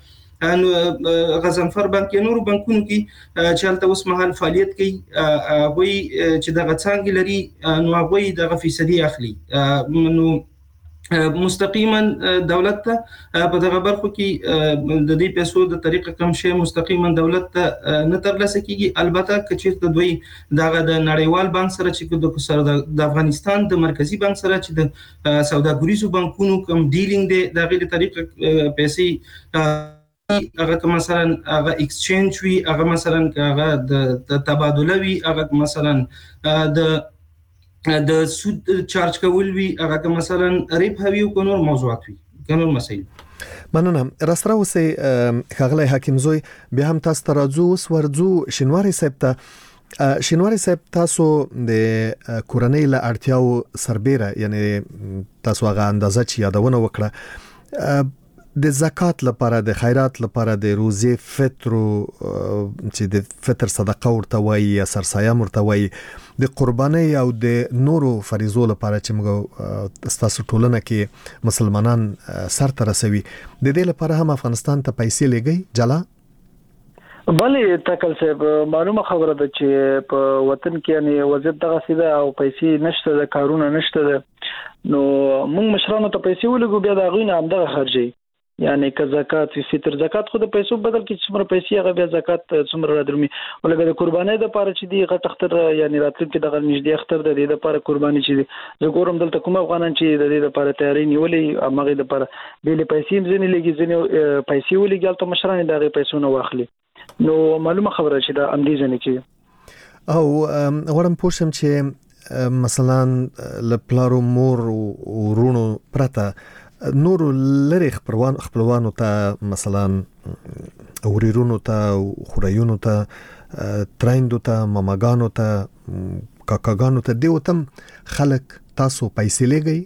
غزنفر بانک یا نور بانکونو کې چې هلته اوس مهال فعالیت کوي هغوی چې دغه څانګې لري نو هغوی دغه فیصدي اخلي نو مستقیما دولت ته په دغه برخو کې د دې پیسو د طریقه کم شي مستقیما دولت ته نه ترلاسه کیږي. البته کچېرته دوی دغه د نړیوال بانک سره چې د افغانستان د مرکزی بانک سره چې د سوداګریزو بانکونو کوم ډیلینګ دی دغه د طریقه پیسې هغه مثلا هغه ایکسچینج وی هغه مثلا هغه د تبادله وی هغه مثلا د د سود چارج کول وی هغه مثلا ریپ هوی او نور موضوعات وی قانون مسایل. مننه. راسره اوسې خغلی حکیم زوی بیا هم تاسو ته راځو اوس ورځو شینواری صاحب ته. شینواری صاحب تاسو د کورنۍ له اړتیاو سربېره یعنی تاسو هغه اندازه چې یادونه وکړه د زکات لپاره د خیرات لپاره د روزي فطر چې د فطر صدقه ورته وایي یا سرسایه ورته وایي د قرباني او د نورو فریضو لپاره چې موږ ستاسو ټولنه کې مسلمانان سر ته رسوي د دې لپاره هم افغانستان ته پیسې لګي جلا؟ بلې تکل صاحب معلومه خبره ده چې په وطن کې یعنی وضعیت دغه سیده او پیسې نشته د کارونه نشته نو موږ مشرانو ته پیسې ولګو بیا دا غوینه هم دغه خرجي یعنی که زکات فی فطر زکات خو د پیسو بدل کې څومره پیسې هغه بیا زکات څومره راځي ولګه د قربانۍ د لپاره چې دی غټ اختر یعنی راتلونکي دغه نږدې اختر د دې لپاره قرباني چې دی زه ګورم دلته کوم افغانان چې د دې لپاره تیاری نیولې هغه د لپاره بیل پیسې مزنه لګي ځنه پیسې ولګي ته مشران دغه پیسو نه واخلي نو معلومه خبره چې دا امدی ځنه کې او غواړم پوښتم چې مثلا لپلارو مور او ورونو پرته نور لری خپلوان خپلوانو ته مثلا وريرونو ته خورایونو ته ترایندو ته ماماګانو ته کاکاګانو ته دیو تم خلک تاسو پیسې لګي؟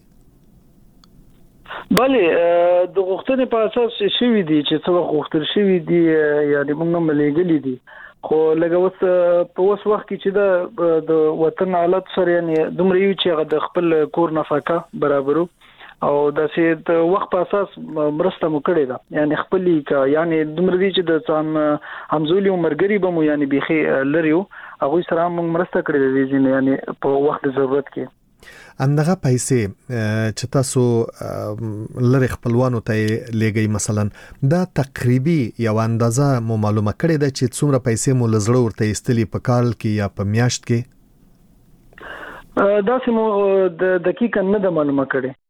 بله د غوښتنې په اساس شوی دي چې څو غوښتل شوی دي یعنی موږ هم لګلې دي خو لکه اوس په اوس وخت کې چې د وطن حالت سره یعنی دومره یو چې د خپل کور نفقه برابرو او د سید وخت په اساس مرسته مو کړې ده یعنی خپلې کا یعنی دومره دي چې د ځان همزولي او مرګري به مو یعنی بيخي لريو هغه سره موږ مرسته کړې دي ځینې یعنی په وخت ضرورت کې اندغه پیسې چې تاسو لری خپلوانو ته لګي مثلا دا تقریبي یو اندازه مو معلومه کړی ده چې څومره پیسې مو لزړه ورته استلی په کال کې یا په میاشت کې؟ دا سمو د دقیقاً نه د معلومه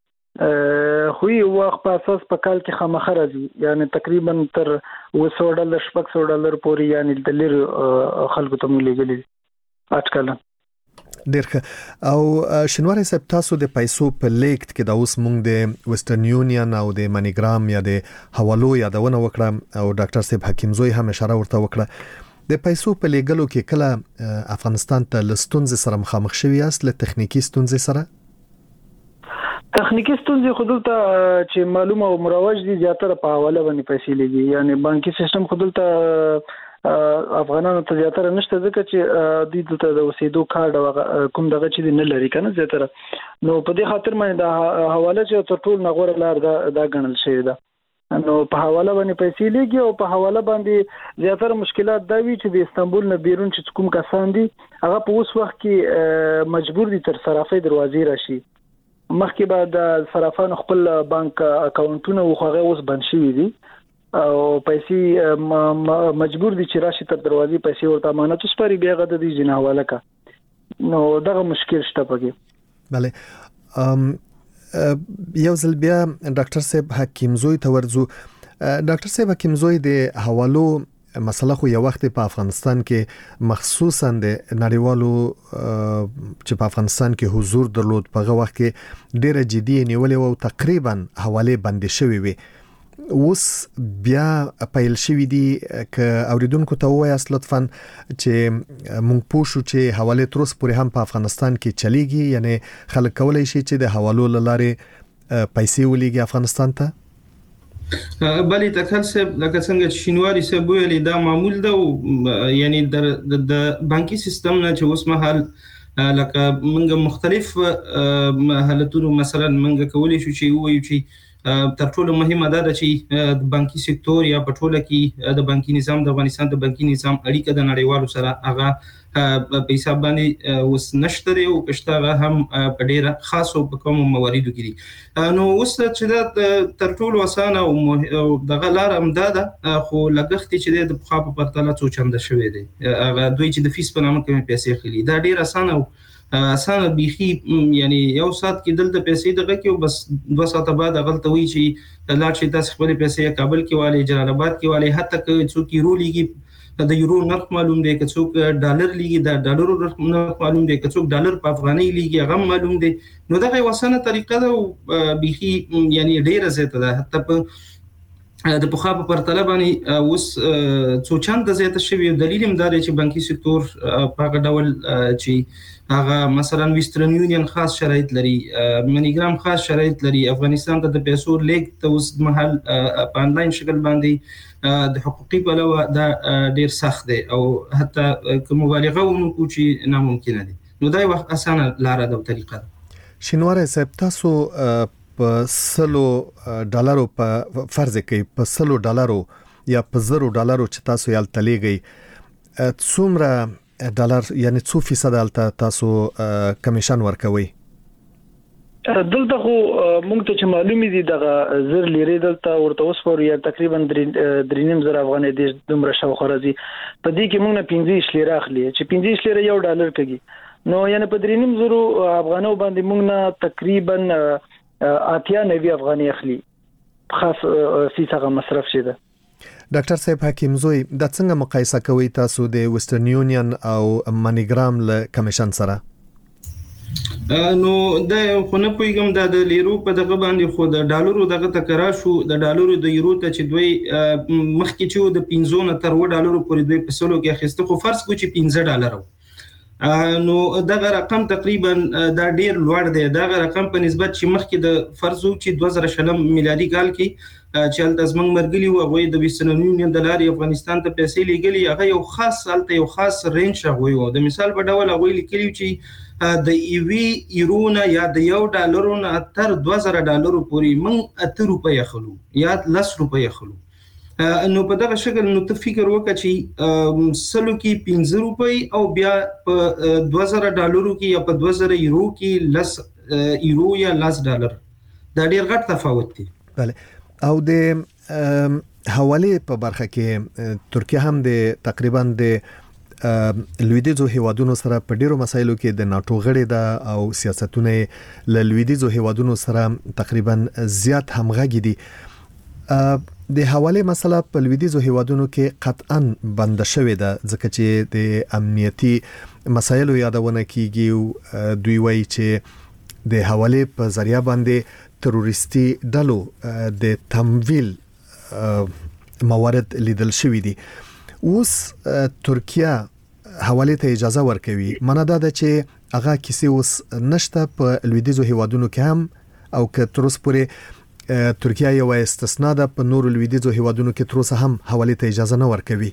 کړي خو یو وخت په اساس په کال کې خامخره راځي یعنی تقریبا تر و سو ډالر شپږ سو ډالر پورې یعنی د لری خلکو ته ملګری اټکل ډیر او شنواری صاحب تاسو د پیسو په لیکت کې د اوس مونږ د ویسټرن یونین او د منیګرام یا د حوالو یادونه وکړه او ډاکټر صاحب حکیم زوی هم اشاره ورته وکړه د پیسو په لیګلو کې کله افغانستان ته لستونز سره مخامخ شوی است له تخنیکی ستونزې سره؟ تخنیکی ستونزې خودلته چې معلومه او مروج دي زیاتره په حواله باندې پیسې لګي یعنی بانکي سیستم خودلته افغانانو ته زیاتره نشته ځکه چې دوی دلته د اوسېدو کارت کوم دغه چې نه لري کنه زیاتره نو په دې خاطر باندې د حواله چې تر ټول نغوره لار دا دا غنل شي دا نو په حواله باندې پیسې لګي او په حواله باندې زیاتره مشکلات دا وی چې د استانبول نه بیرون چې کوم کسان دي هغه په اوس وخت کې مجبور دي تر صرافي دروازې راشي مخکې بعد د صرافانو خپل بانک اکاونټونه وخغه اوس بند شوي دي او پیسې مجبور دي چې راشي تر دروازې پیسې ورته امانت وسپاري بیا غد دي جنا حواله کا نو دغه مشکل شته پکې bale ام یو ځل بیا ډاکټر صاحب حکیم زوی ته ورځو ډاکټر صاحب حکیم زوی د حوالو مسله خو یو وخت په افغانستان کې مخصوصا د نړیوالو چې په افغانستان کې حضور درلود په هغه وخت کې ډیره جدي نیولې او تقریبا حواله بند شوې وي اوس بیا پیل شوې دي ک اوریدونکو ته وایي لطفا چې مونږ پوښو چې حواله تر اوسه پورې هم په افغانستان کې چلیږي یعنی خلک کولای شي چې د حوالو لاره پیسې ولېږي افغانستان ته بلې تکل سه لکه څنګه چې شینواری سه بویل دا معمول ده یعنی د د بانکي سیستم نه چې اوس مهال لکه موږ مختلف حالتونو مثلا موږ کولای شو چې وایو چې تر ټولو مهمه ده چې د بانکي سکتور یا په ټوله کې د بانکي نظام د افغانستان د بانکي نظام اړیکه د نړیوالو سره هغه په حساب باندې اوس نشته دی او کشته هم په ډیره خاصو په کوم مواردو کې دي نو اوس چې دا تر ټولو اسانه او د غلار امداده خو لګښت چې د بخا په پرتله څو چنده شوی دی هغه دوی چې د فیس په نامه کې پیسې خلی دا ډیره اسانه اسانه بيخي یعنی یو سات کې دلته پیسې دغه کې بس دوه ساعت بعد غلطه وی چې لاړ شي تاسو خپل پیسې کابل کې والي جلال آباد کې والي حتی که څوک یورو لګي د یورو نرخ معلوم دی که څوک ډالر لګي د ډالرو نرخ معلوم دی که څوک ډالر په افغاني لګي هغه معلوم دی نو دغه وسانه طریقه ده بيخي یعنی ډیره زیاته ده حتی په د پخوا په پرتله باندې اوس څو چنده زیاته شوی دلیل هم دا دی چې بانکي سکتور په هغه ډول چې هغه مثلا ویسټرن یونین خاص شرایط لري منیګرام خاص شرایط لري افغانستان ته د پیسو لیک ته اوس محل په انلاین شکل باندې د حقوقي بلوا دا ډیر سخت دی او حتی کوم مبالغه ونکو چې ناممکن دي نو دا یو اسانه لار ده او طریقه ده شینواری صاحب تاسو په سلو ډالرو په فرض کې په سلو ډالرو یا په زرو ډالرو چې تاسو یال تلیږئ څومره ډالر یعنی څو فیصد الته تاسو کمیشن ورکوي دلته خو مونږ ته چې معلومي دي دغه زر لیرې دلته ورته اوس پر یا تقریبا درې نیم زر افغاني د دومره شاوخوا راځي په دې کې مونږ نه پنځه لیرې اخلي چې پنځه لیرې یو ډالر کېږي نو یعنی په درې نیم زرو افغانو باندې مونږ نه تقریبا اتیا نوي افغاني اخلي خاص فیصد مصرف شي ده ډاکټر صاحب حکیم زوی د څنګه مقایسه کوي تاسو د ویسټرن یونین او منیګرام له کمیشن سره نو د خو نه پویګم د لیرو په دغه باندې خو د ډالرو دغه تکرار شو د ډالرو د یورو ته چې دوی مخکې چې د پنځه نه تر و ډالرو پورې دوی په سلو کې اخیسته خو فرض کو چې پنځه ډالر نو دغه رقم تقریبا دا ډیر لوړ دی دغه رقم په نسبت چې مخکې د فرضو چې دوه زره شلم میلادي کال کې چې هلته زمونږ مرګلي وو هغوی د ویسټرن یونین د لارې افغانستان ته پیسې لیږلي هغه یو خاص هلته یو خاص رینج هغوی وو د مثال په ډول هغوی لیکلي چې د یوې یورو نه یا د یو ډالرو نه تر دوه زره ډالرو پورې موږ اته روپۍ اخلو یا لس روپۍ اخلو نو په دغه شکل نو ته فکر وکړه چې سلو کې پنځه روپۍ او بیا په دوه زره ډالرو کې یا په دوه زره یورو کې لس یورو یا لس ډالر دا ډیر غټ تفاوت دی. بله او د حواله په برخه کې ترکیه هم د تقریبا د لویدیځو هیوادونو سره په ډیرو مسایلو کې د ناتو غړي ده او سیاستونه له لویدیځو هیوادونو سره تقریبا زیات همغږي دي. د حواله مسله په لویدیځو هیوادونو کې قطعا بند شوې ده ځکه چې د امنیتي مسایلو یادونه کیږي او دوی وایي چې د حواله په ذریعہ باندې تروریستي ډلو د تمویل موارد لیدل شوې دي. اوس ترکیه حواله ته اجازه ورکوي معنی دا ده چې هغه کیسه اوس نشته په لویدیځو هیوادونو کې هم او که تر اوسه پورې ترکیه یو استثناء ده په نورو لویدیځو هیوادونو کې تر اوسه هم حواله ته اجازه نه ورکوي.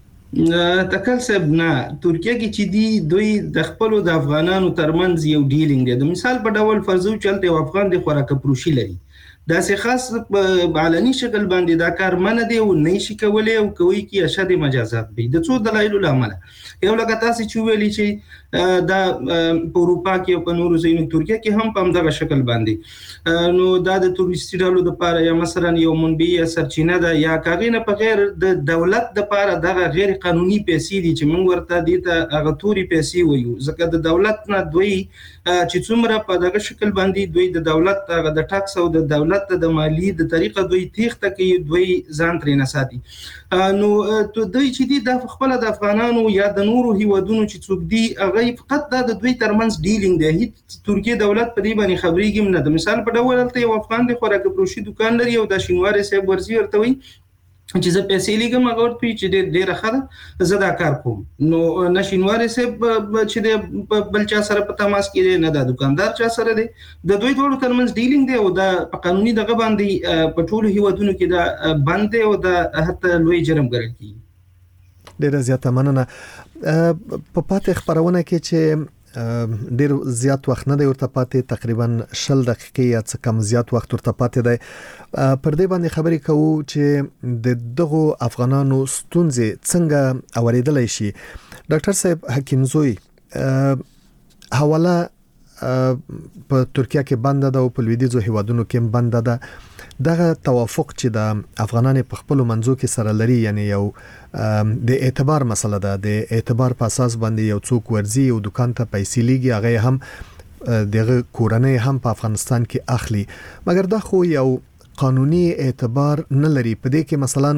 تکل صاحب نه ترکیه کې چې دی دوی د خپل د افغانانو ترمنځ یو ډیلینګ دی د مثال په ډول فرضو چلته یو افغان د خوراک پروشي لري دا سه خاص په علني شکل باندې دا کار منه دی او نه شي کولای او کوي کې اشد مجازات به د څو دلایلو لامل یو لکه تاسو چې ویلي چې دا په اروپا کې او په نورو ځایونو ترکیه کې هم په دغه شکل باندې نو دا د تورستي ډالو د پاره یا مثلا یو منبع یا سرچینه ده یا کاغینه په غیر د دولت د پاره دغه غیر قانوني پیسې دي چې موږ ورته دي ته هغه توري پیسې وایو ځکه د دولت نه دوی چې څومره په دغه شکل باندې دوی د دولت د ټاکس او د دولت د مالی د طریقه دوی تیخته کوي دوی ځان ترې نه ساتي نو دوی چې دي د خپل د افغانانو یا د نورو هیوادونو چې څوک دي هغه فقط د دوی ترمنځ ډیلینګ دی هیڅ ترکیه دولت په دې باندې خبرېږي نه د مثال په ډول ته یو افغان د خوراک پروشي دکان لري او د شینواري صاحب ورزي ورته وي چې زه پیسې لګم هغه ورته چې ډېر ډېر خره زه دا کار کوم نو نشینواري صاحب چې بل چا سره په تماس کې نه د دکاندار چا سره دی د دوی ټول ترمنځ ډیلینګ دی او د قانوني دغه باندې په ټولو هیوادونو کې دا بند دی او د حتی لوی جرم ګڼل کیږي. ډېر زیاته مننه. په پاتې خبرونه کې چې ډیر زیات وخت نه دی ورته پاتې تقریبا شل دقیقې یا څه کم زیات وخت ورته پاتې دی پر دې باندې خبرې کوو چې د دغو افغانانو ستونزې څنګه اوریدلای شي. ډاکټر صاحب حکیمزوی حواله په ترکیه کې بند ده او په لویدیځو هیوادونو کې بند ده دغه توافق چې د افغانانو په خپل منځو کې سره لري یعنی یو د اعتبار مسله ده د اعتبار په اساس باندې یو څوک ورزي او دکان ته پیسې لګي هغه هم دغه کورنۍ هم په افغانستان کې اخلي مګر دا خو یو قانوني اعتبار نه لري په دې کې مثلا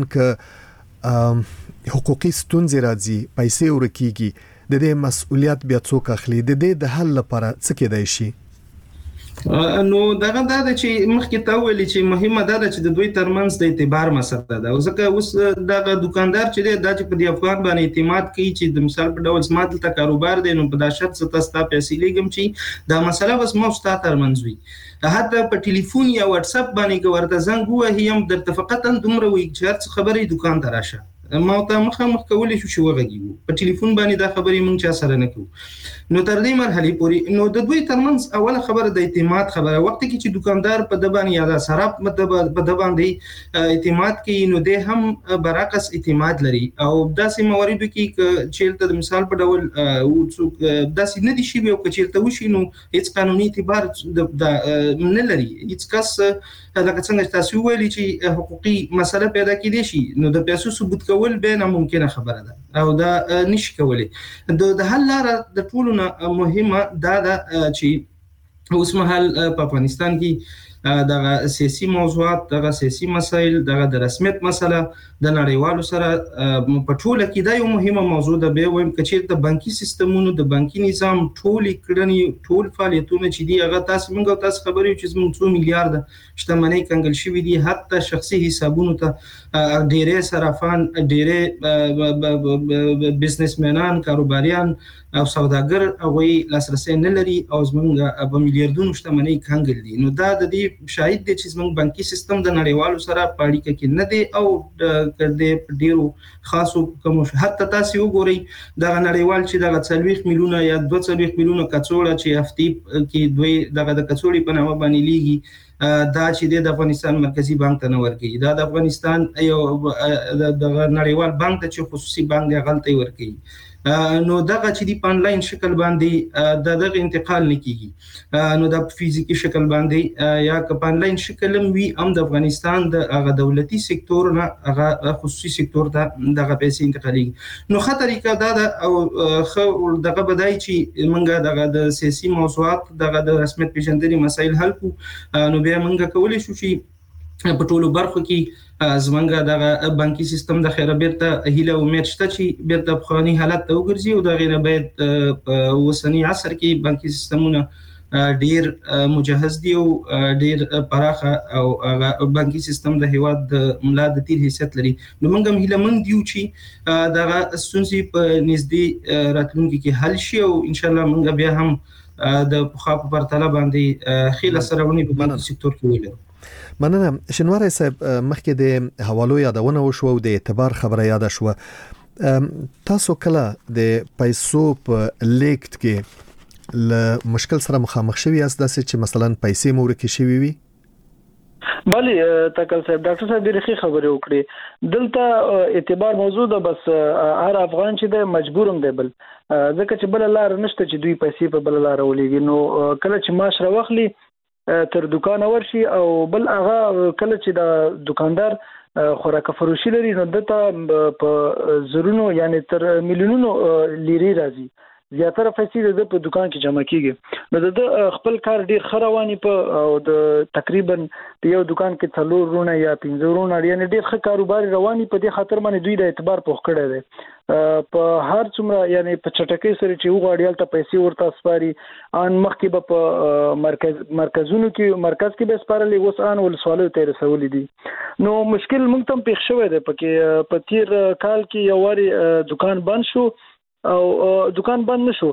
ک حقوقي ستونزې راځي پیسې ورکیږي د دې مسؤلیت بیا څوک اخلي د دې د حل لپاره څه کېدای شي. نو دغه دا چې مخکې ته ویلي چې مهمه ده چې د دوی ترمنځ د اعتبار مسله ده او ځکه اوس دغه دکاندار چې دی دا چې په دې افغان باندې اعتماد کوي چې د مثال په ډول سمات ته کاروبار دی نو په دا شرط څه تاسو پیسې لګم چې دا مسله بس مو ستاسو ترمنځ وي حتی په ټلیفون یا واتس اپ باندې ورته زنګ وهي هم د فقط دومره وي چې خبرې دکان ته راشه ما ته مخه مخ کولې شو چې وغږیږو په ټلیفون باندې دا خبرې مونږ چا سره نه کوو نو تر دې مرحله پورې نو د دوی ترمنځ اوله خبره د اعتماد خبره وخت کې چې دکاندار په د باندې یا د سراب په د باندې اعتماد کوي نو د هم برعکس اعتماد لري او داسې مواردو کې چې د مثال په ډول او څوک داسې نه دي شي او چې ته وشي نو هیڅ قانوني اعتبار د نه لري هیڅ کس لکه څنګه تاسو ویلي چې حقوقي مسله پیدا کېدي شي نو د پیسو ثبوت کول به نه ممکنه خبره ده او دا نشي کولای د حل لاره د ټولو مهمه دا ده چې اوس مهال په افغانستان کې دغه سیاسي موضوعات دغه سیاسي مسایل دغه د رسمیت مسله د نړیوالو سره په ټوله کې دا یو مهمه موضوع ده. به وایم چې د بانکي سیستمونو د بانکي نظام ټول کړنی ټول فعالیتونه چې دی هغه تاسو موږ تاسو خبرې چې موږ څو میلیارډ شتمنۍ کنګل شوې دي، حتی شخصي حسابونو ته ډېرې صرافان ډېرې بزنسمنان کاروباریان او سوداګر هغه لاسرسي نه لري او زمونږ په میلیارډونو شتمنۍ کنګل دي. نو دا د دې شاهد دي چې زمونږ بانکي سیستم د نړیوالو سره په اړیکه کې نه دی او د ډیرو خاصو کوم حتی تاسو وګورئ د نړیوال چې د څلوېښت میلیونه یا دوه څلوېښت میلیونه کڅوړه چې هفتې کې دوی دغه د کڅوړې په نامه باندې لیږي دا چې د افغانستان مرکزی بانک ته نه ورکړي، دا د افغانستان یو د نړیوال بانک ته چې خصوصي بانک دی غلطي ورکړي. نو دغه چې دی په انلاین شکل باندې د دغه انتقال نه کیږي، نو د فزیکی شکل باندې یا په انلاین شکل وي هم د افغانستان د هغه دولتي سکتور نه هغه خصوصي سکتور ته دغه پیسې انتقالېږي. نو ښه طریقه دا ده او خو دغه بدای چې موږ دغه د سیاسي موضوعات دغه د رسمیت پیژندنې مسایل حل کو، نو بیا موږ کولی شو چې په ټولو برخو کې زمونږ دغه بانکي سیستم د خیره بیرته هیله او امید شته چې بیرته په خواني حالت ته وګرځي او دغه نه باید په اوسنی عصر کې بانکي سیستمونه ډیر مجهز دي او ډیر پراخه او بانکي سیستم د هیواد د ملا د تیر حیثیت لري. نو موږ هم هیله مند یو چې دغه ستونزې په نږدې راتلونکي کې حل شي او ان شاء الله موږ بیا هم د خاص په پرتله باندې خیله سرهونی په بانکي سکتور کې ویل. مننه. شنواری صاحب مخکې د حوالو یادونه وشو او د اعتبار خبره یاد شو، تاسو کله د پیسو په لیکت کې له مشکل سره مخامخ شوی یاست چې مثلا پیسې مو ورکې شوی وي؟ بله تکل صاحب ډاکټر صاحب ډېرې ښې خبرې وکړې. دلته اعتبار موضوع ده، بس هر افغان چې دی مجبور هم دی بل ځکه چې بل لار نشته چې دوی پیسې په بل لار ولېږي. نو کله چې معاش راوخلي تر دکان ورشي او بل هغه کله چې د دکاندار خوراک فروشي لري نو دته په زرونو یعنی تر میلیونونو لیرې راځي، زیاتره پیسې د په دکان کې جمع کیږي. نو د خپل کار ډیر خروانی په او د تقریبا په یو دکان کې څلور رونه یا پنځه رونه یعنی ډیر ښه کاروبار رواني، په دې خاطر باندې دوی د اعتبار پوښ کړی دی. په هر څومره یعنی په چټکۍ سره چې وغواړي ته پیسې ورته سپاري، ان مخکې به په مرکز مرکزونو کې مرکز کې به سپارلې، اوس ان ولسوالۍ ته رسولې دي. نو مشکل موږ ته پیښ شوی دی پکې په تیر کال کې یو واري دکان بند شو او دکان بند نشو،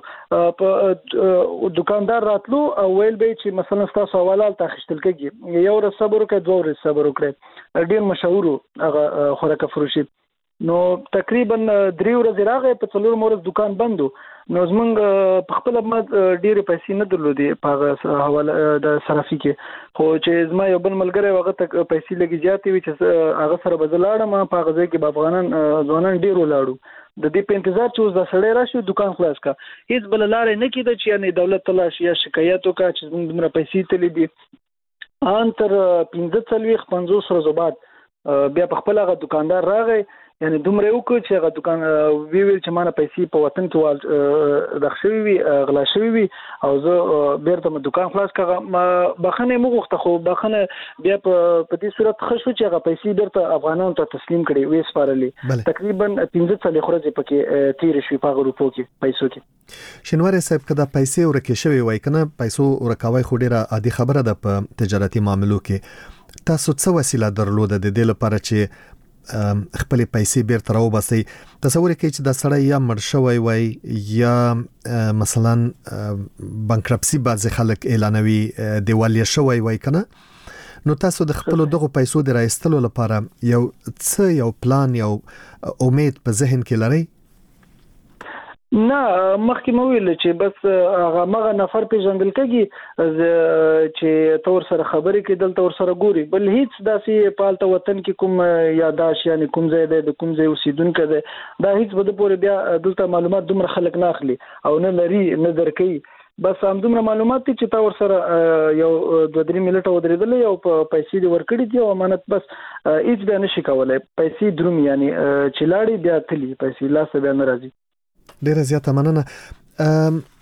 په دکاندار راتلو او ویل به چې مثلا تاسو حواله تاخیشتل کېږي، یو ورځ صبر وکړئ دوه ورځې صبر وکړئ. ډیر مشهور هغه خوراک فروشي. نو تقریبا درې ورځې راغی په څلور مورز دکان بندو. نو زمونږ په خپل ما ډېرې پیسې نه درلودې په هغه حواله د صرافي کې، خو چې زما یو بل ملګری هغه ته پیسې لږې زیاتې وي چې هغه سره به زه لاړم په هغه ځای کې به افغانان ځوانان ډېر ولاړو. د دې په انتظار چې اوس د سړی راشي دکان خلاص کا، هیڅ بل لارې نه کېده چې یعنی دولت ته لاړ شي یا شکایت وکړه چې زموږ دومره پیسې تللې دي. ان تر پنځه څلوېښت پنځوس ورځو بعد بیا په خپل هغه دکاندار راغی، یعنی دومره وکړو چې هغه دکان وی ویل چې مانه پیسې په وطن کې دغ شوی وي غلا شوی وي او زه بیرته م دکان خلاص کړم. بخنه مو غوښته خو بخنه بیا په دې صورت ښه شو چې هغه پیسې بیرته افغانانو ته تسلیم کړي وې سپارلې. تقریبا پنځه څلوېښت ورځې پکې تیر شوي په هغه روپو کې پیسو کې. شنواری صاحب کدا پیسې ورکې شوی وای کنه پیسو ورکاوي خو ډیره عادي خبره ده په تجارتي معاملو کې، تاسو څه وسیله درلوده د دې لپاره چې خپل پیسې بیرته راوباسي؟ تصور کړئ چې دا سړی یا مړ شوی وای یا مثلا بانکرپسي بعض خلک اعلانوي دیوالیه شوی وای کنه، نو تاسو د خپل دغه پیسو د راایستلو لپاره یو څه یو پلان یو امید په ذهن کې لرئ؟ نه مخکې مو ویل چې بس هغه مغه نفر پیژندل کېږي چې تور سره خبرې کې دلته ور سره ګوري، بل هیڅ داسې پالته وطن کې کوم یاداش یعنی کوم ځای دی د کوم ځای اوسیدونکو دی دا هیڅ بده پورې بیا دلته معلومات دومره خلک نه اخلي او نه لري نه درکې. بس هم دومره معلومات چې تا ور سره یو دوه درې منټه ودرېدل یو پیسې دی ورکړي دي او امانت بس هیڅ به نشي کولای، پیسې دروم یعنی چې لاړې بیا تلی پیسې لاس بیا نه راځي. ډیره زیاته مننه.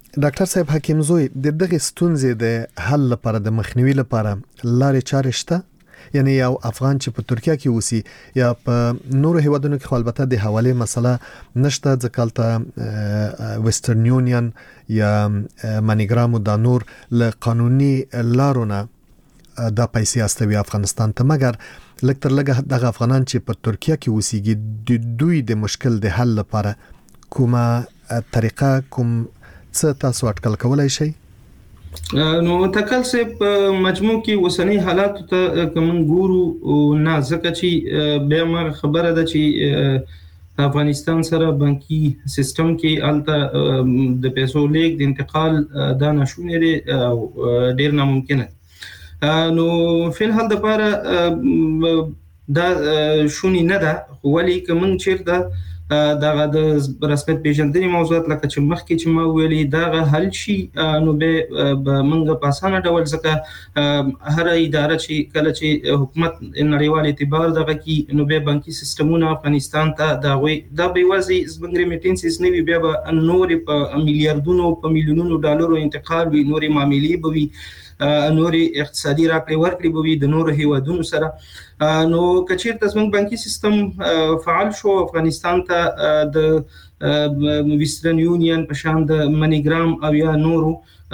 ډاکټر صاحب حکیم زوی د دغه ستونزې د حل لپاره د مخنیوي لپاره لارې چارې شته؟ یعنی یو افغان چې په ترکیه کې اوسي یا په نورو هیوادونو کې البته د حواله مسله نشته ځکه وسترن یونین یا مانیګرام د نور له قانوني لارونه د پیسې استوي افغانستان ته، مګر لکتر لګه د افغانان چې په ترکیه کې اوسيږي د دوی د مشکل د حل لپاره کومه طریقه کوم څه تاسو اټکل کولای شئ؟ نو تکل سه په مجموع کې وسنی حالات ته کوم ګورو نه ځکه چې به ما خبره ده چې افغانستان سره بانکي سیستم کې الته د پیسو لیک د انتقال دا نشونه لري او ډیر ناممکنه. نو په الحال د لپاره دا شونی نه ده، ولی کوم چیرته دغه د رسمیت پیژندنې موضوعات لکه چې مخکې چې ما ویلي دغه حل شي نو به منګه په اسانه ډول ځکه هر اداره چې کله چې حکومت نړیوال اعتبار دغه کې نو به بانکي سیستمونه افغانستان ته دا وي دا به وځي زموږ ریمیټنسز نه وي، بیا به نور په میلیارډونو په میلیونونو ډالرو انتقال وي، نور معاملې به وي، نوري اقتصادي راکړې ورکړې به وي د نورو هیوادونو سره. نو کچیرته زموږ بانکي سیستم فعال شو افغانستان ته د وسترن یونین په شان د منیګرام او یا نورو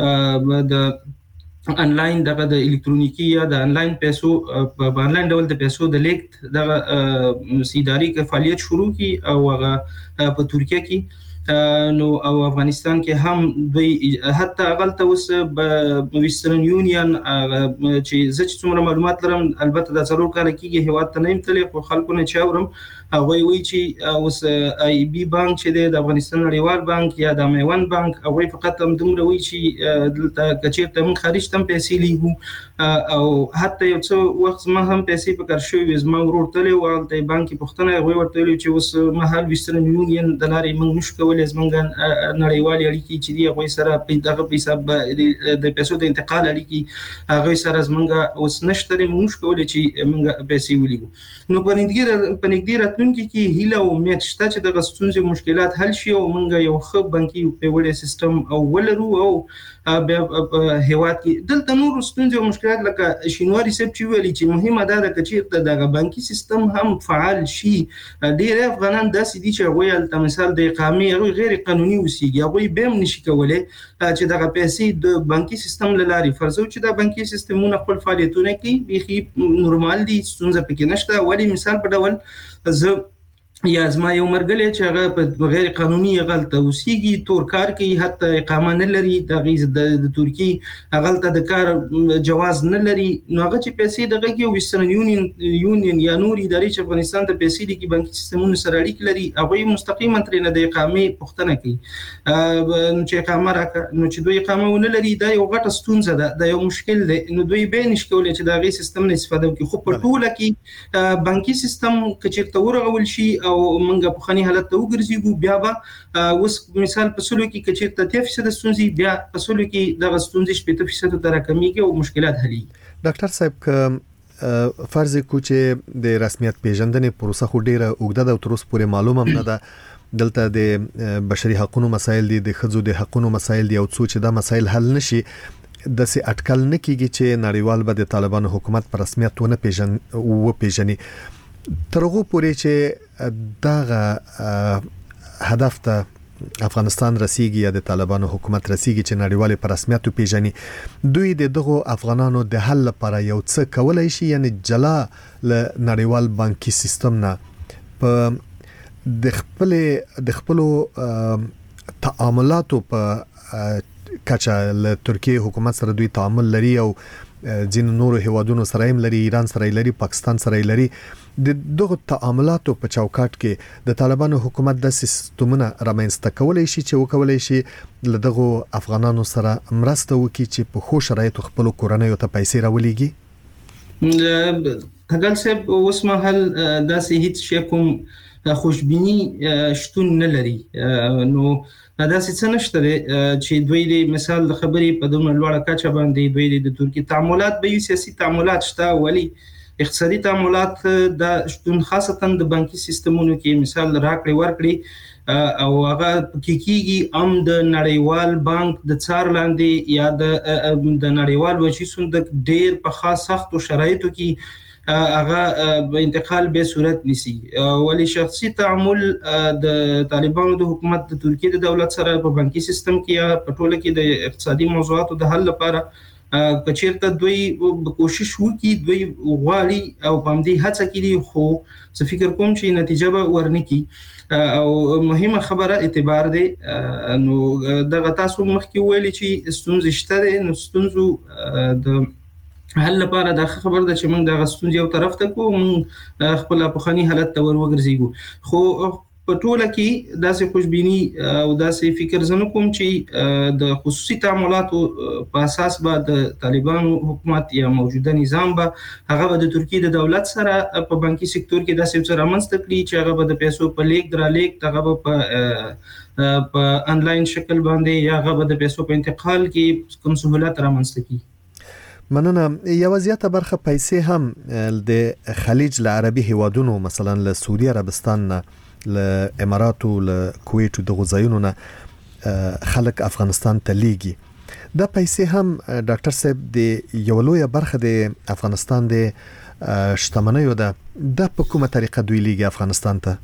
د انلاین دغه د الکترونیکی یا د انلاین پیسو په انلاین ډول د پیسو د لیک دغه اداري فعالیت شروع کی او هغه په ترکیه کې نو او افغانستان کې هم دوی حتی غلطه اوس په وسترن یونین چې زه چې څومره معلومات لرم البته د ضرور کار کیږي هیواد ته نه متلې خو خلکو نه چاورم هغه وی چې اوس ای بي بانک چې د افغانستان نړیوال بانک یا د میوان بانک هغه فقط هم دومره وی چې دلته کچیرته من خارج تم پیسې لیګو او حتی یو څو وخت ما هم پیسې په کار شوې زما ورور تلې او د بانکي پښتنه هغه ورته ویل چې اوس مهال وسترن یونین د لارې موږ نشو کولای زمونږ نړیوال اړیکې چې دی هغه سره په دغه په حساب د پیسو د انتقال اړیکې هغه سره زمونږ اوس نشته موږ نشو کولای چې موږ پیسې ولېګو. نو په نګیر په نګیر راتلونکي کې هیله او امید شته چې د ستونزې مشکلات حل شي او موږ یو ښه بانکي پیوړی سیستم او ولرو او په هیواد کې دلته نور ستونزې او مشکلات لکه شینواری سپ چې ویلي چې مهمه ده چې د بانکي سیستم هم فعال شي. ډېر افغانان داسې دي چې هغوی هلته مثال د اقامې هغوی غیر قانوني اوسېږي، هغوی به هم نشي کولی چې دغه پیسې د بانکي سیستم له لارې فرض چې د بانکي سیستمونه خپل فعالیتونه کوي بیخي نورمال دي، ستونزه پکې نشته. ولی مثال په ډول زه یا زما یو مرګلی چې هغه په غیر قانوني غلطه اوسېږي، تور کار کوي، حتی اقامه نه لري، د ترکی غلطه د کار جواز نه لري، نو هغه چې پیسې دغه کې وسترن یونین یونین یا نور ادارې چې افغانستان ته پیسې لیکي بانکي سیستمونو سره اړیکې لري هغوی مستقیما ترېنه د اقامې پوښتنه کوي چې اقامه راکړه. نو چې دوی اقامه ونه لري دا یو غټه ستونزه ده، دا یو مشکل دی، نو دوی به نشي کولی چې د هغې سیستم نه استفاده وکړي. خو په ټوله کې بانکي سیستم که چېرته ورغول شي او منګه په خني حالت ته وګرځيږو بیا به اوس مثال په سلو کې کچې ته اتیا فیصد ستونزې بیا په سلو کې د ستونزې شپږ فیصد ته راکمېږي او مشکلات حلېږي. ډاکټر صاحب ک فرض کو چې د رسمیت پیژندنې پروسه خو ډیره اوږده ده او تر اوسه پورې معلومه هم نه ده، دلته د بشري حقوقو مسایل دي، د ښځو د حقوقو مسایل دي او څو چې دا مسایل حل نشي د سي اټکل نه کیږي چې نړیوال به د طالبانو حکومت پر رسمیت ونه پیژن و پیژني. ترغه پورې چې دغه هدف ته افغانستان رسیږي یا د طالبانو حکومت رسیږي چې نړیوال پر رسمیت پیژني، دوی د دغه افغانانو د حل لپاره یو څه کولای شي، یعنی جلا ل نړیوال بانکي سیستم نه په د خپل د خپل تعاملاتو په کچا ل ترکیه حکومت سره دوی تعامل لري او ځین نورو هیوادونو سره هم لري، ایران سره لري، پاکستان سره لري. د دغه تعاملاتو په چوکاټ کې د طالبانو حکومت د سیستمونه رامنځته کولای شي چې وکولای شي له دغه افغانانو سره مرسته وکړي چې په خو شرایطو خپل کورنۍ ته پیسې راولېږي. هغه څه اوس مهال داسې هیڅ شی کوم خوشبینی شتون نه لري. نو داسې څه نشته چې دوی د مثال د خبرې په دومره لوړه کچه باندې دوی د ترکیه تعاملات به یو سیاسي تعاملات شته، ولی اقتصادي تعاملات د شتون خاصتا د بانکي سیستمونو کې مثال راکړې ورکړې او هغه کیږي ام د نړیوال بانک د څار لاندې یا د د نړیوال وچی صندوق ډیر په خاص سخت شرایطو کې هغه انتقال به صورت نسی ولی شخصي تعامل د طالبانو د حکومت د ترکیه د دولت سره په بانکي سیستم کې یا په ټوله کې د اقتصادي موضوعاتو د حل لپاره کچیرته دوی کوشش وکړي دوی غواړي او په دې هڅه کوي خو څه فکر کوم چې نتیجه به ورنکي او مهمه خبره اعتبار دی نو دغه تاسو مخکې ویلي چې ستونزې شته نو ستونزو د حل لپاره دا خبر ده چې موږ د غستون یو طرف ته کوو خپل په حالت ته ورورګرځيګو خو په ټوله کې داسې خوشبيني او داسې فکر زنه کوم چې د خصوصي تعاملاتو په اساس به د طالبانو حکومت یا موجوده نظام به هغه د ترکیه د دولت سره په بانکي سکتور کې داسې څه رامنځته کړي چې هغه د پیسو په لیک درا لیک هغه په په انلاین شکل باندې یا هغه د پیسو په انتقال کې کوم سہولت رامنځته کړي مننه یو زیاته برخه پیسې هم د خلیج العربي هیوادونو مثلا له سعودي عربستان نه له اماراتو له کویت د غزایونو نه خلک افغانستان ته لیږي دا پیسې هم ډاکټر صاحب د یو لوی برخه د افغانستان د شتمنیو ده د په کومه طریقه دوی لیږي افغانستان ته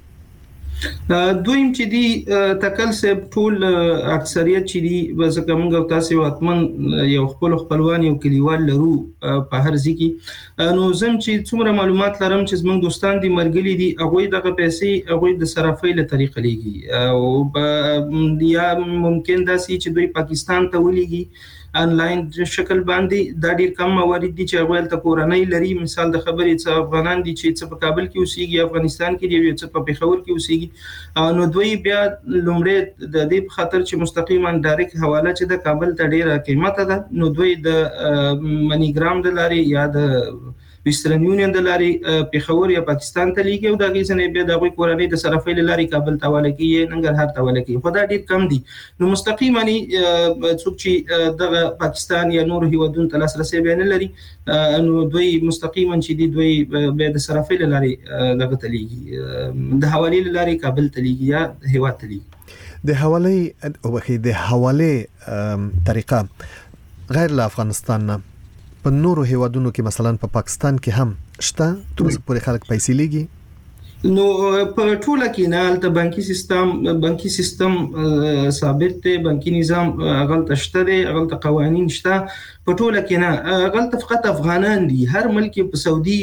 دویم چې دی تکل سب ټول اکثریت چې دی بس کومه تاسو واتمن یو خپل خپلوان یو کلیوال لرو په هر ځکه نو زم چې څومره معلومات لرم چې زموږ دوستان دي مرګلي دي هغه دغه پیسې هغه د صرافۍ له طریقې لګي او یا ممکن دا سي چې دوی پاکستان ته ولېږي انلاین شکل باندې دا ډیر کم موارد دي چې هغه ته کورنۍ لري مثال د خبرې څه افغانان دي چې څه په کابل کې اوسېږي افغانستان کې دي څه په پېښور کې اوسېږي نو دوی بیا لومړی د دې په خاطر چې مستقیما ډایرکټ حواله چې د کابل ته ډیره قیمته ده نو دوی د منی ګرام د لاري یا د ویسټرن یونین د لاري پېښور یا پاکستان ته لیږي او دا غیزنې بیا د کورنۍ د صرافۍ لاري کابل ته حواله کوي ننګرهار ته حواله کوي خو دا ډیر کم دي نو مستقیما څوک چې د پاکستان یا نور هیوادونو ته لاسرسي به نه لري نو دوی مستقیما چې دی دوی به د صرافۍ لاري دغه ته لیږي د حواله لاري کابل ته لیږي یا هیواد ته لیږي د حواله او د حواله طریقه غیر له افغانستان نه په نورو هیوادونو کې مثلا په پاکستان کې هم شته تر څو پورې خلک پیسې لګي نو په ټوله کې نه د بانکي سیستم بانکي سیستم ثابت دی بانکي نظام غلط شته دی غلط قوانين شته په ټوله کې نه غلط فقط افغانان دي هر ملک په سعودي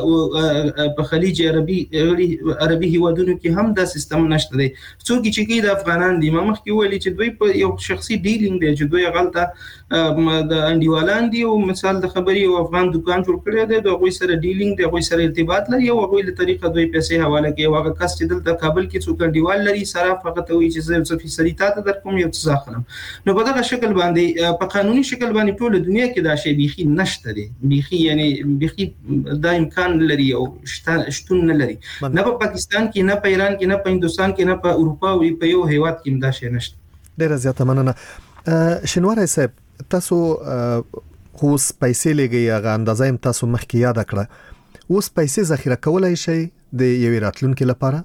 په خلیج عربي عربي هیوادونو کې هم دا سیستم نشته دی څوک چې کې د افغانان دي ما مخکې ویلي چې دوی په یو شخصي ډیلینګ دی چې دوی غلطه د انډیوالان دي او مثال د خبري او افغان دکان جوړ کړی دی د غوي سره ډیلینګ دی غوي سره ارتباط لري او غوي له طریقه دوی پیسې حواله کوي او هغه کس چې دلته کابل کې څوک انډیوال لري صراف هغه ته وایي چې زه څه فیصدي تاسو در کوم یو څه ځاخلم نو په دغه شکل باندې په قانوني شکل باندې ټول دنیا کې دا شی بيخي نشته دی بيخي یعنی بيخي دا امکان لري او شتون نه لري نه په پاکستان کې نه په ایران کې نه په هندستان کې نه په اروپا او په یو هیواد کې دا شی نشته ډیر زیاته مننه شنواره صاحب تاسو اوس پیسې لګي هغه اندازه هم تاسو مخکې یاد کړه اوس پیسې ذخیره کولای شي د یو راتلونکو لپاره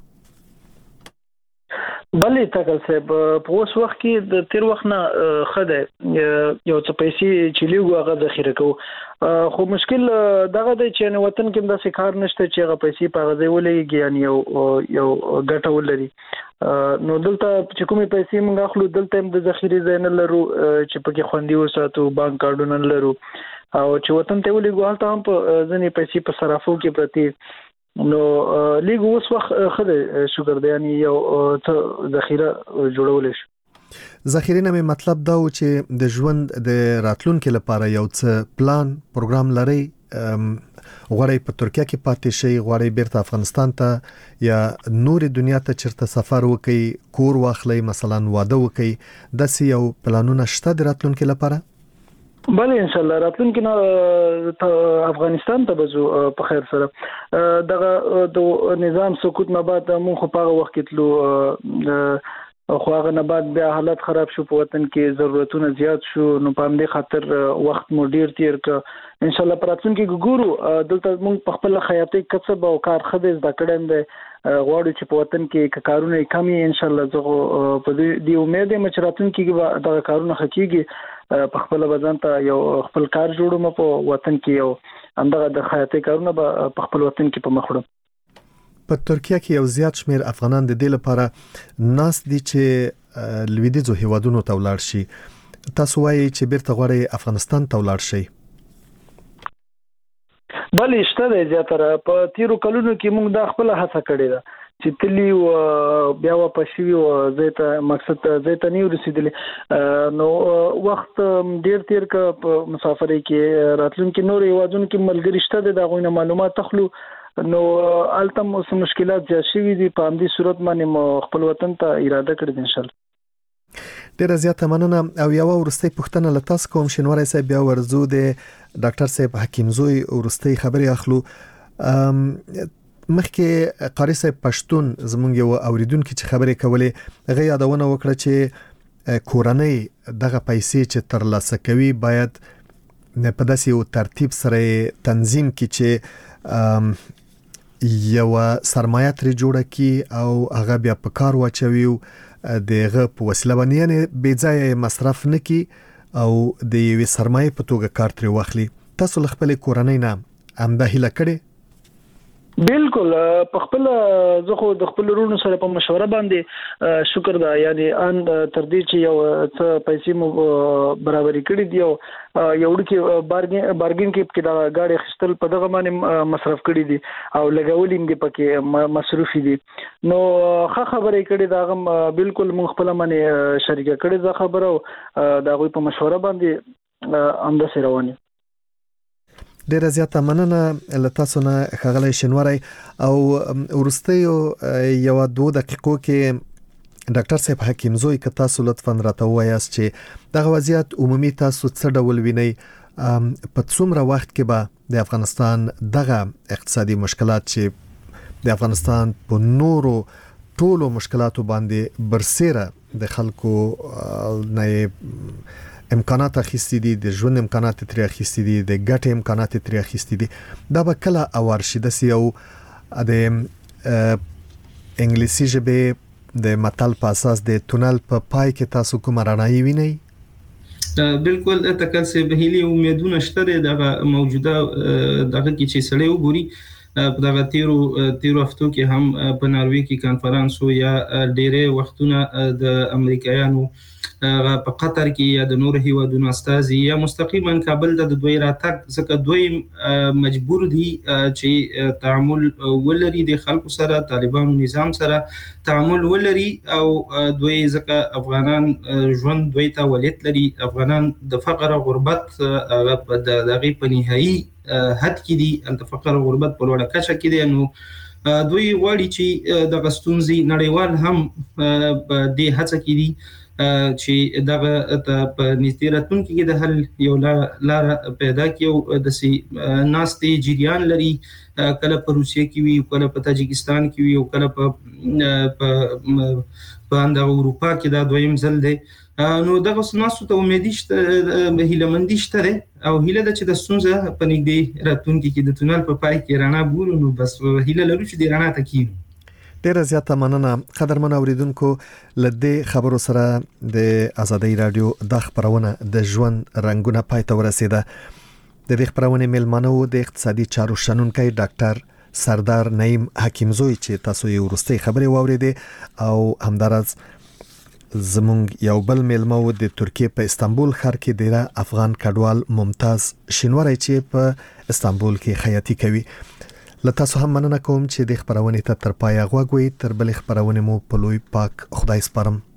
بلې تکل صاحب په اوس وخت کې د تیر وخت نه خده یو څه پیسې چې لیږو هغه ذخیره کوو خو مشکل دغه دی چې نه وطن کې داسې کار نشته چې هغه پیسې په غځې ولېږي یعنی یو یو ګټه ولري نو دلته چې کومې پیسې موږ اخلو دلته هم د ذخیره ځای نه لرو چې پکې خوندي وساتو بانک کارډونه نه لرو او چې وطن ته ولېږو هلته هم په ځینې پیسې په صرافو کې پرتې نو لیګ اوس وخت خله شکر دی یعنی یو څه ذخیره جوړول شي ذخیره نه مطلب دا و چې د ژوند د راتلونکو لپاره یو څه پلان پروګرام لري غواړي په ترکیه کې پاتې شي غواړي بیرته افغانستان ته یا نور دنیا ته چیرته سفر وکړي کور واخلي مثلا واده وکړي د سیو پلانونه شته د راتلونکو لپاره بله ان شاء الله راتلونکي نه افغانستان ته بزو په خیر سره دغه د نظام سقوط نه بعد مونږ په هغه وخت کې تلو خو هغه نه بعد بیا حالت خراب شو په وطن کې ضرورتونه زیات شو نو په همدې خاطر وخت مو ډیر تیر ک ان شاء الله پراتون کې ګورو دلته موږ په خپل خیاطي کسب او کار خدای د کډم د غواړو چې په وطن کې کارونه کمی ان شاء الله زه په دې امید یم چې راتون کې دا کارونه حقيقي په خپل بدن ته یو خپل کار جوړوم په وطن کې یو همدغه د خیاطي کارونه په خپل وطن کې په مخ وړم. په ترکیه کې یو زیات شمیر افغانان د دې لپاره ناس دي چې لویدیځو هیوادونو ته ولاړ شي. تاسو وایي چې بیرته غواړئ افغانستان ته ولاړ شئ؟ بلې شته دی زیاتره په تیرو کلونو کې موږ دا خپل هڅه کړې ده چې تلی او بیا واپس شي او زیته مقصد زیته نیو رسیدلې نو وخت ډیر تیر ک مسافرۍ کې راتلونکي نور یوازون کې ملګری شته دی دا غوښنه معلومات تخلو نو التم اوس مشکلات زیات شوي دي په همدې صورت باندې خپل وطن ته اراده کړې ان شاء الله. ډیره زیاته مننه او یو ورستۍ پوښتنه له تاسو کوم شنواری صاحب بیا ورزو د ډاکټر صاحب حکیم زوی ورستۍ خبري اخلو. مخکې قاری صاحب پښتون زمونږ یو اوریدونکو چې خبرې کولې هغه یادونه وکړه چې کورنۍ دغه پیسې چې ترلاسه کوي باید په داسې یو ترتیب سره تنظیم کړي چې یو سرمایه تر جوړه کی او هغه بیا په کار واچوي دغه په وسیله باندې بې ځای مصرف نکي او د یوې سرمایه په توګه کار تر واخلي. تاسو خپل کورنۍ نه امده هله کړي؟ بالکل په خپل زه خو د خپل ورونو سره په مشوره باندې شکر ده یعنی ان تر دې چې یو څه پیسې مو برابرۍ کړې دی او یو ډکی بارګین بارګین کې دا گاډي خستل په دغه باندې مصرف کړی دي او لګولې دي پکې مصرف دي نو ښه خبرې کړې دا غم بالکل مون خپل باندې شریک کړې ځکه خبره دا غوي په مشوره باندې امده سره رواني. ډیره زیاته مننه له تاسو نه خغلی شنواری او ورستیو یو دوه دقیقو کې ډاکټر صاحب حکیم زوی که تاسو لطفا راته وایاست چې دغه وضعیت عمومي تاسو څه ډول وینئ په څومره وخت کې به د افغانستان دغه اقتصادي مشکلات چې د افغانستان په نورو ټولو مشکلاتو باندې برسیره د خلکو نه امکانات اخیستی دي د ژوند امکانات تر اخیستی دي د ګټې امکانات تر اخیستی دي دا به کله اور شي د سیو د انګلیسي ژبه د متل په اساس د تونل په پای کې تاسو کوم رڼایي وینئ؟ بالکل تکل سه بهلي امیدونه شته دغه موجوده دغه کې چې سړی وګوري په دغه تیرو تیرو هفتو کې هم په ناروې کې کانفرنس یا ډېرې وختونه د امریکایانو په قطر کې یا د نور هیوادونو استازي یا مستقیما کابل د دوی راتګ ځکه دوی مجبور دي چې تعامل ولري د خلکو سره طالبانو نظام سره تعامل ولري او دوی ځکه افغانان ژوند دوی ته ولید لري افغانان د فقر او غربت په دغه په نهایي حد کې دي د فقر او غربت په لوړه کچه کې دي نو دوی غواړي چې د غستونزي نړیوال هم د هڅه کې دي چې دغه په نږدې راتلونکي کې د حل یو لار پیدا کیو د سي ناستي جریان لري کله په روسیه کې وي کله په تاجکستان کې وي او کله په په اندر اروپا کې دا دویم ځل دی نو دغه سناسو ته امیدشته هیلمندی شته او هیله د چې د سونزه په نږدې راتلونکي کې د تونل په پای کې رڼا ګورو نو بس هیله لرو چې د رڼا تکینو. ډیره زیاته مننه قدرمن اوریدونکو لدې خبرو سره د آزادۍ رادیو د خبرونه د ژوند رنگونه پای ته ورسیده. د دې خبرونه میلمانه وو د اقتصادي چارو شنونکي ډاکټر سردار نعیم حکیم زوی چې تاسو یې ورستۍ خبرې واوریدې او همدارس زمونږ یو بل میلمه وو د ترکیه په استانبول ښار کې ډیره افغان کډوال ممتاز شینواری چې په استانبول کې خیاطي کوي. له تاسو هم مننه کوم چې د خبرونه ته تر پایه غوږ وئ. تر بل خبرونه مو په لوی پاک خدای سپارم.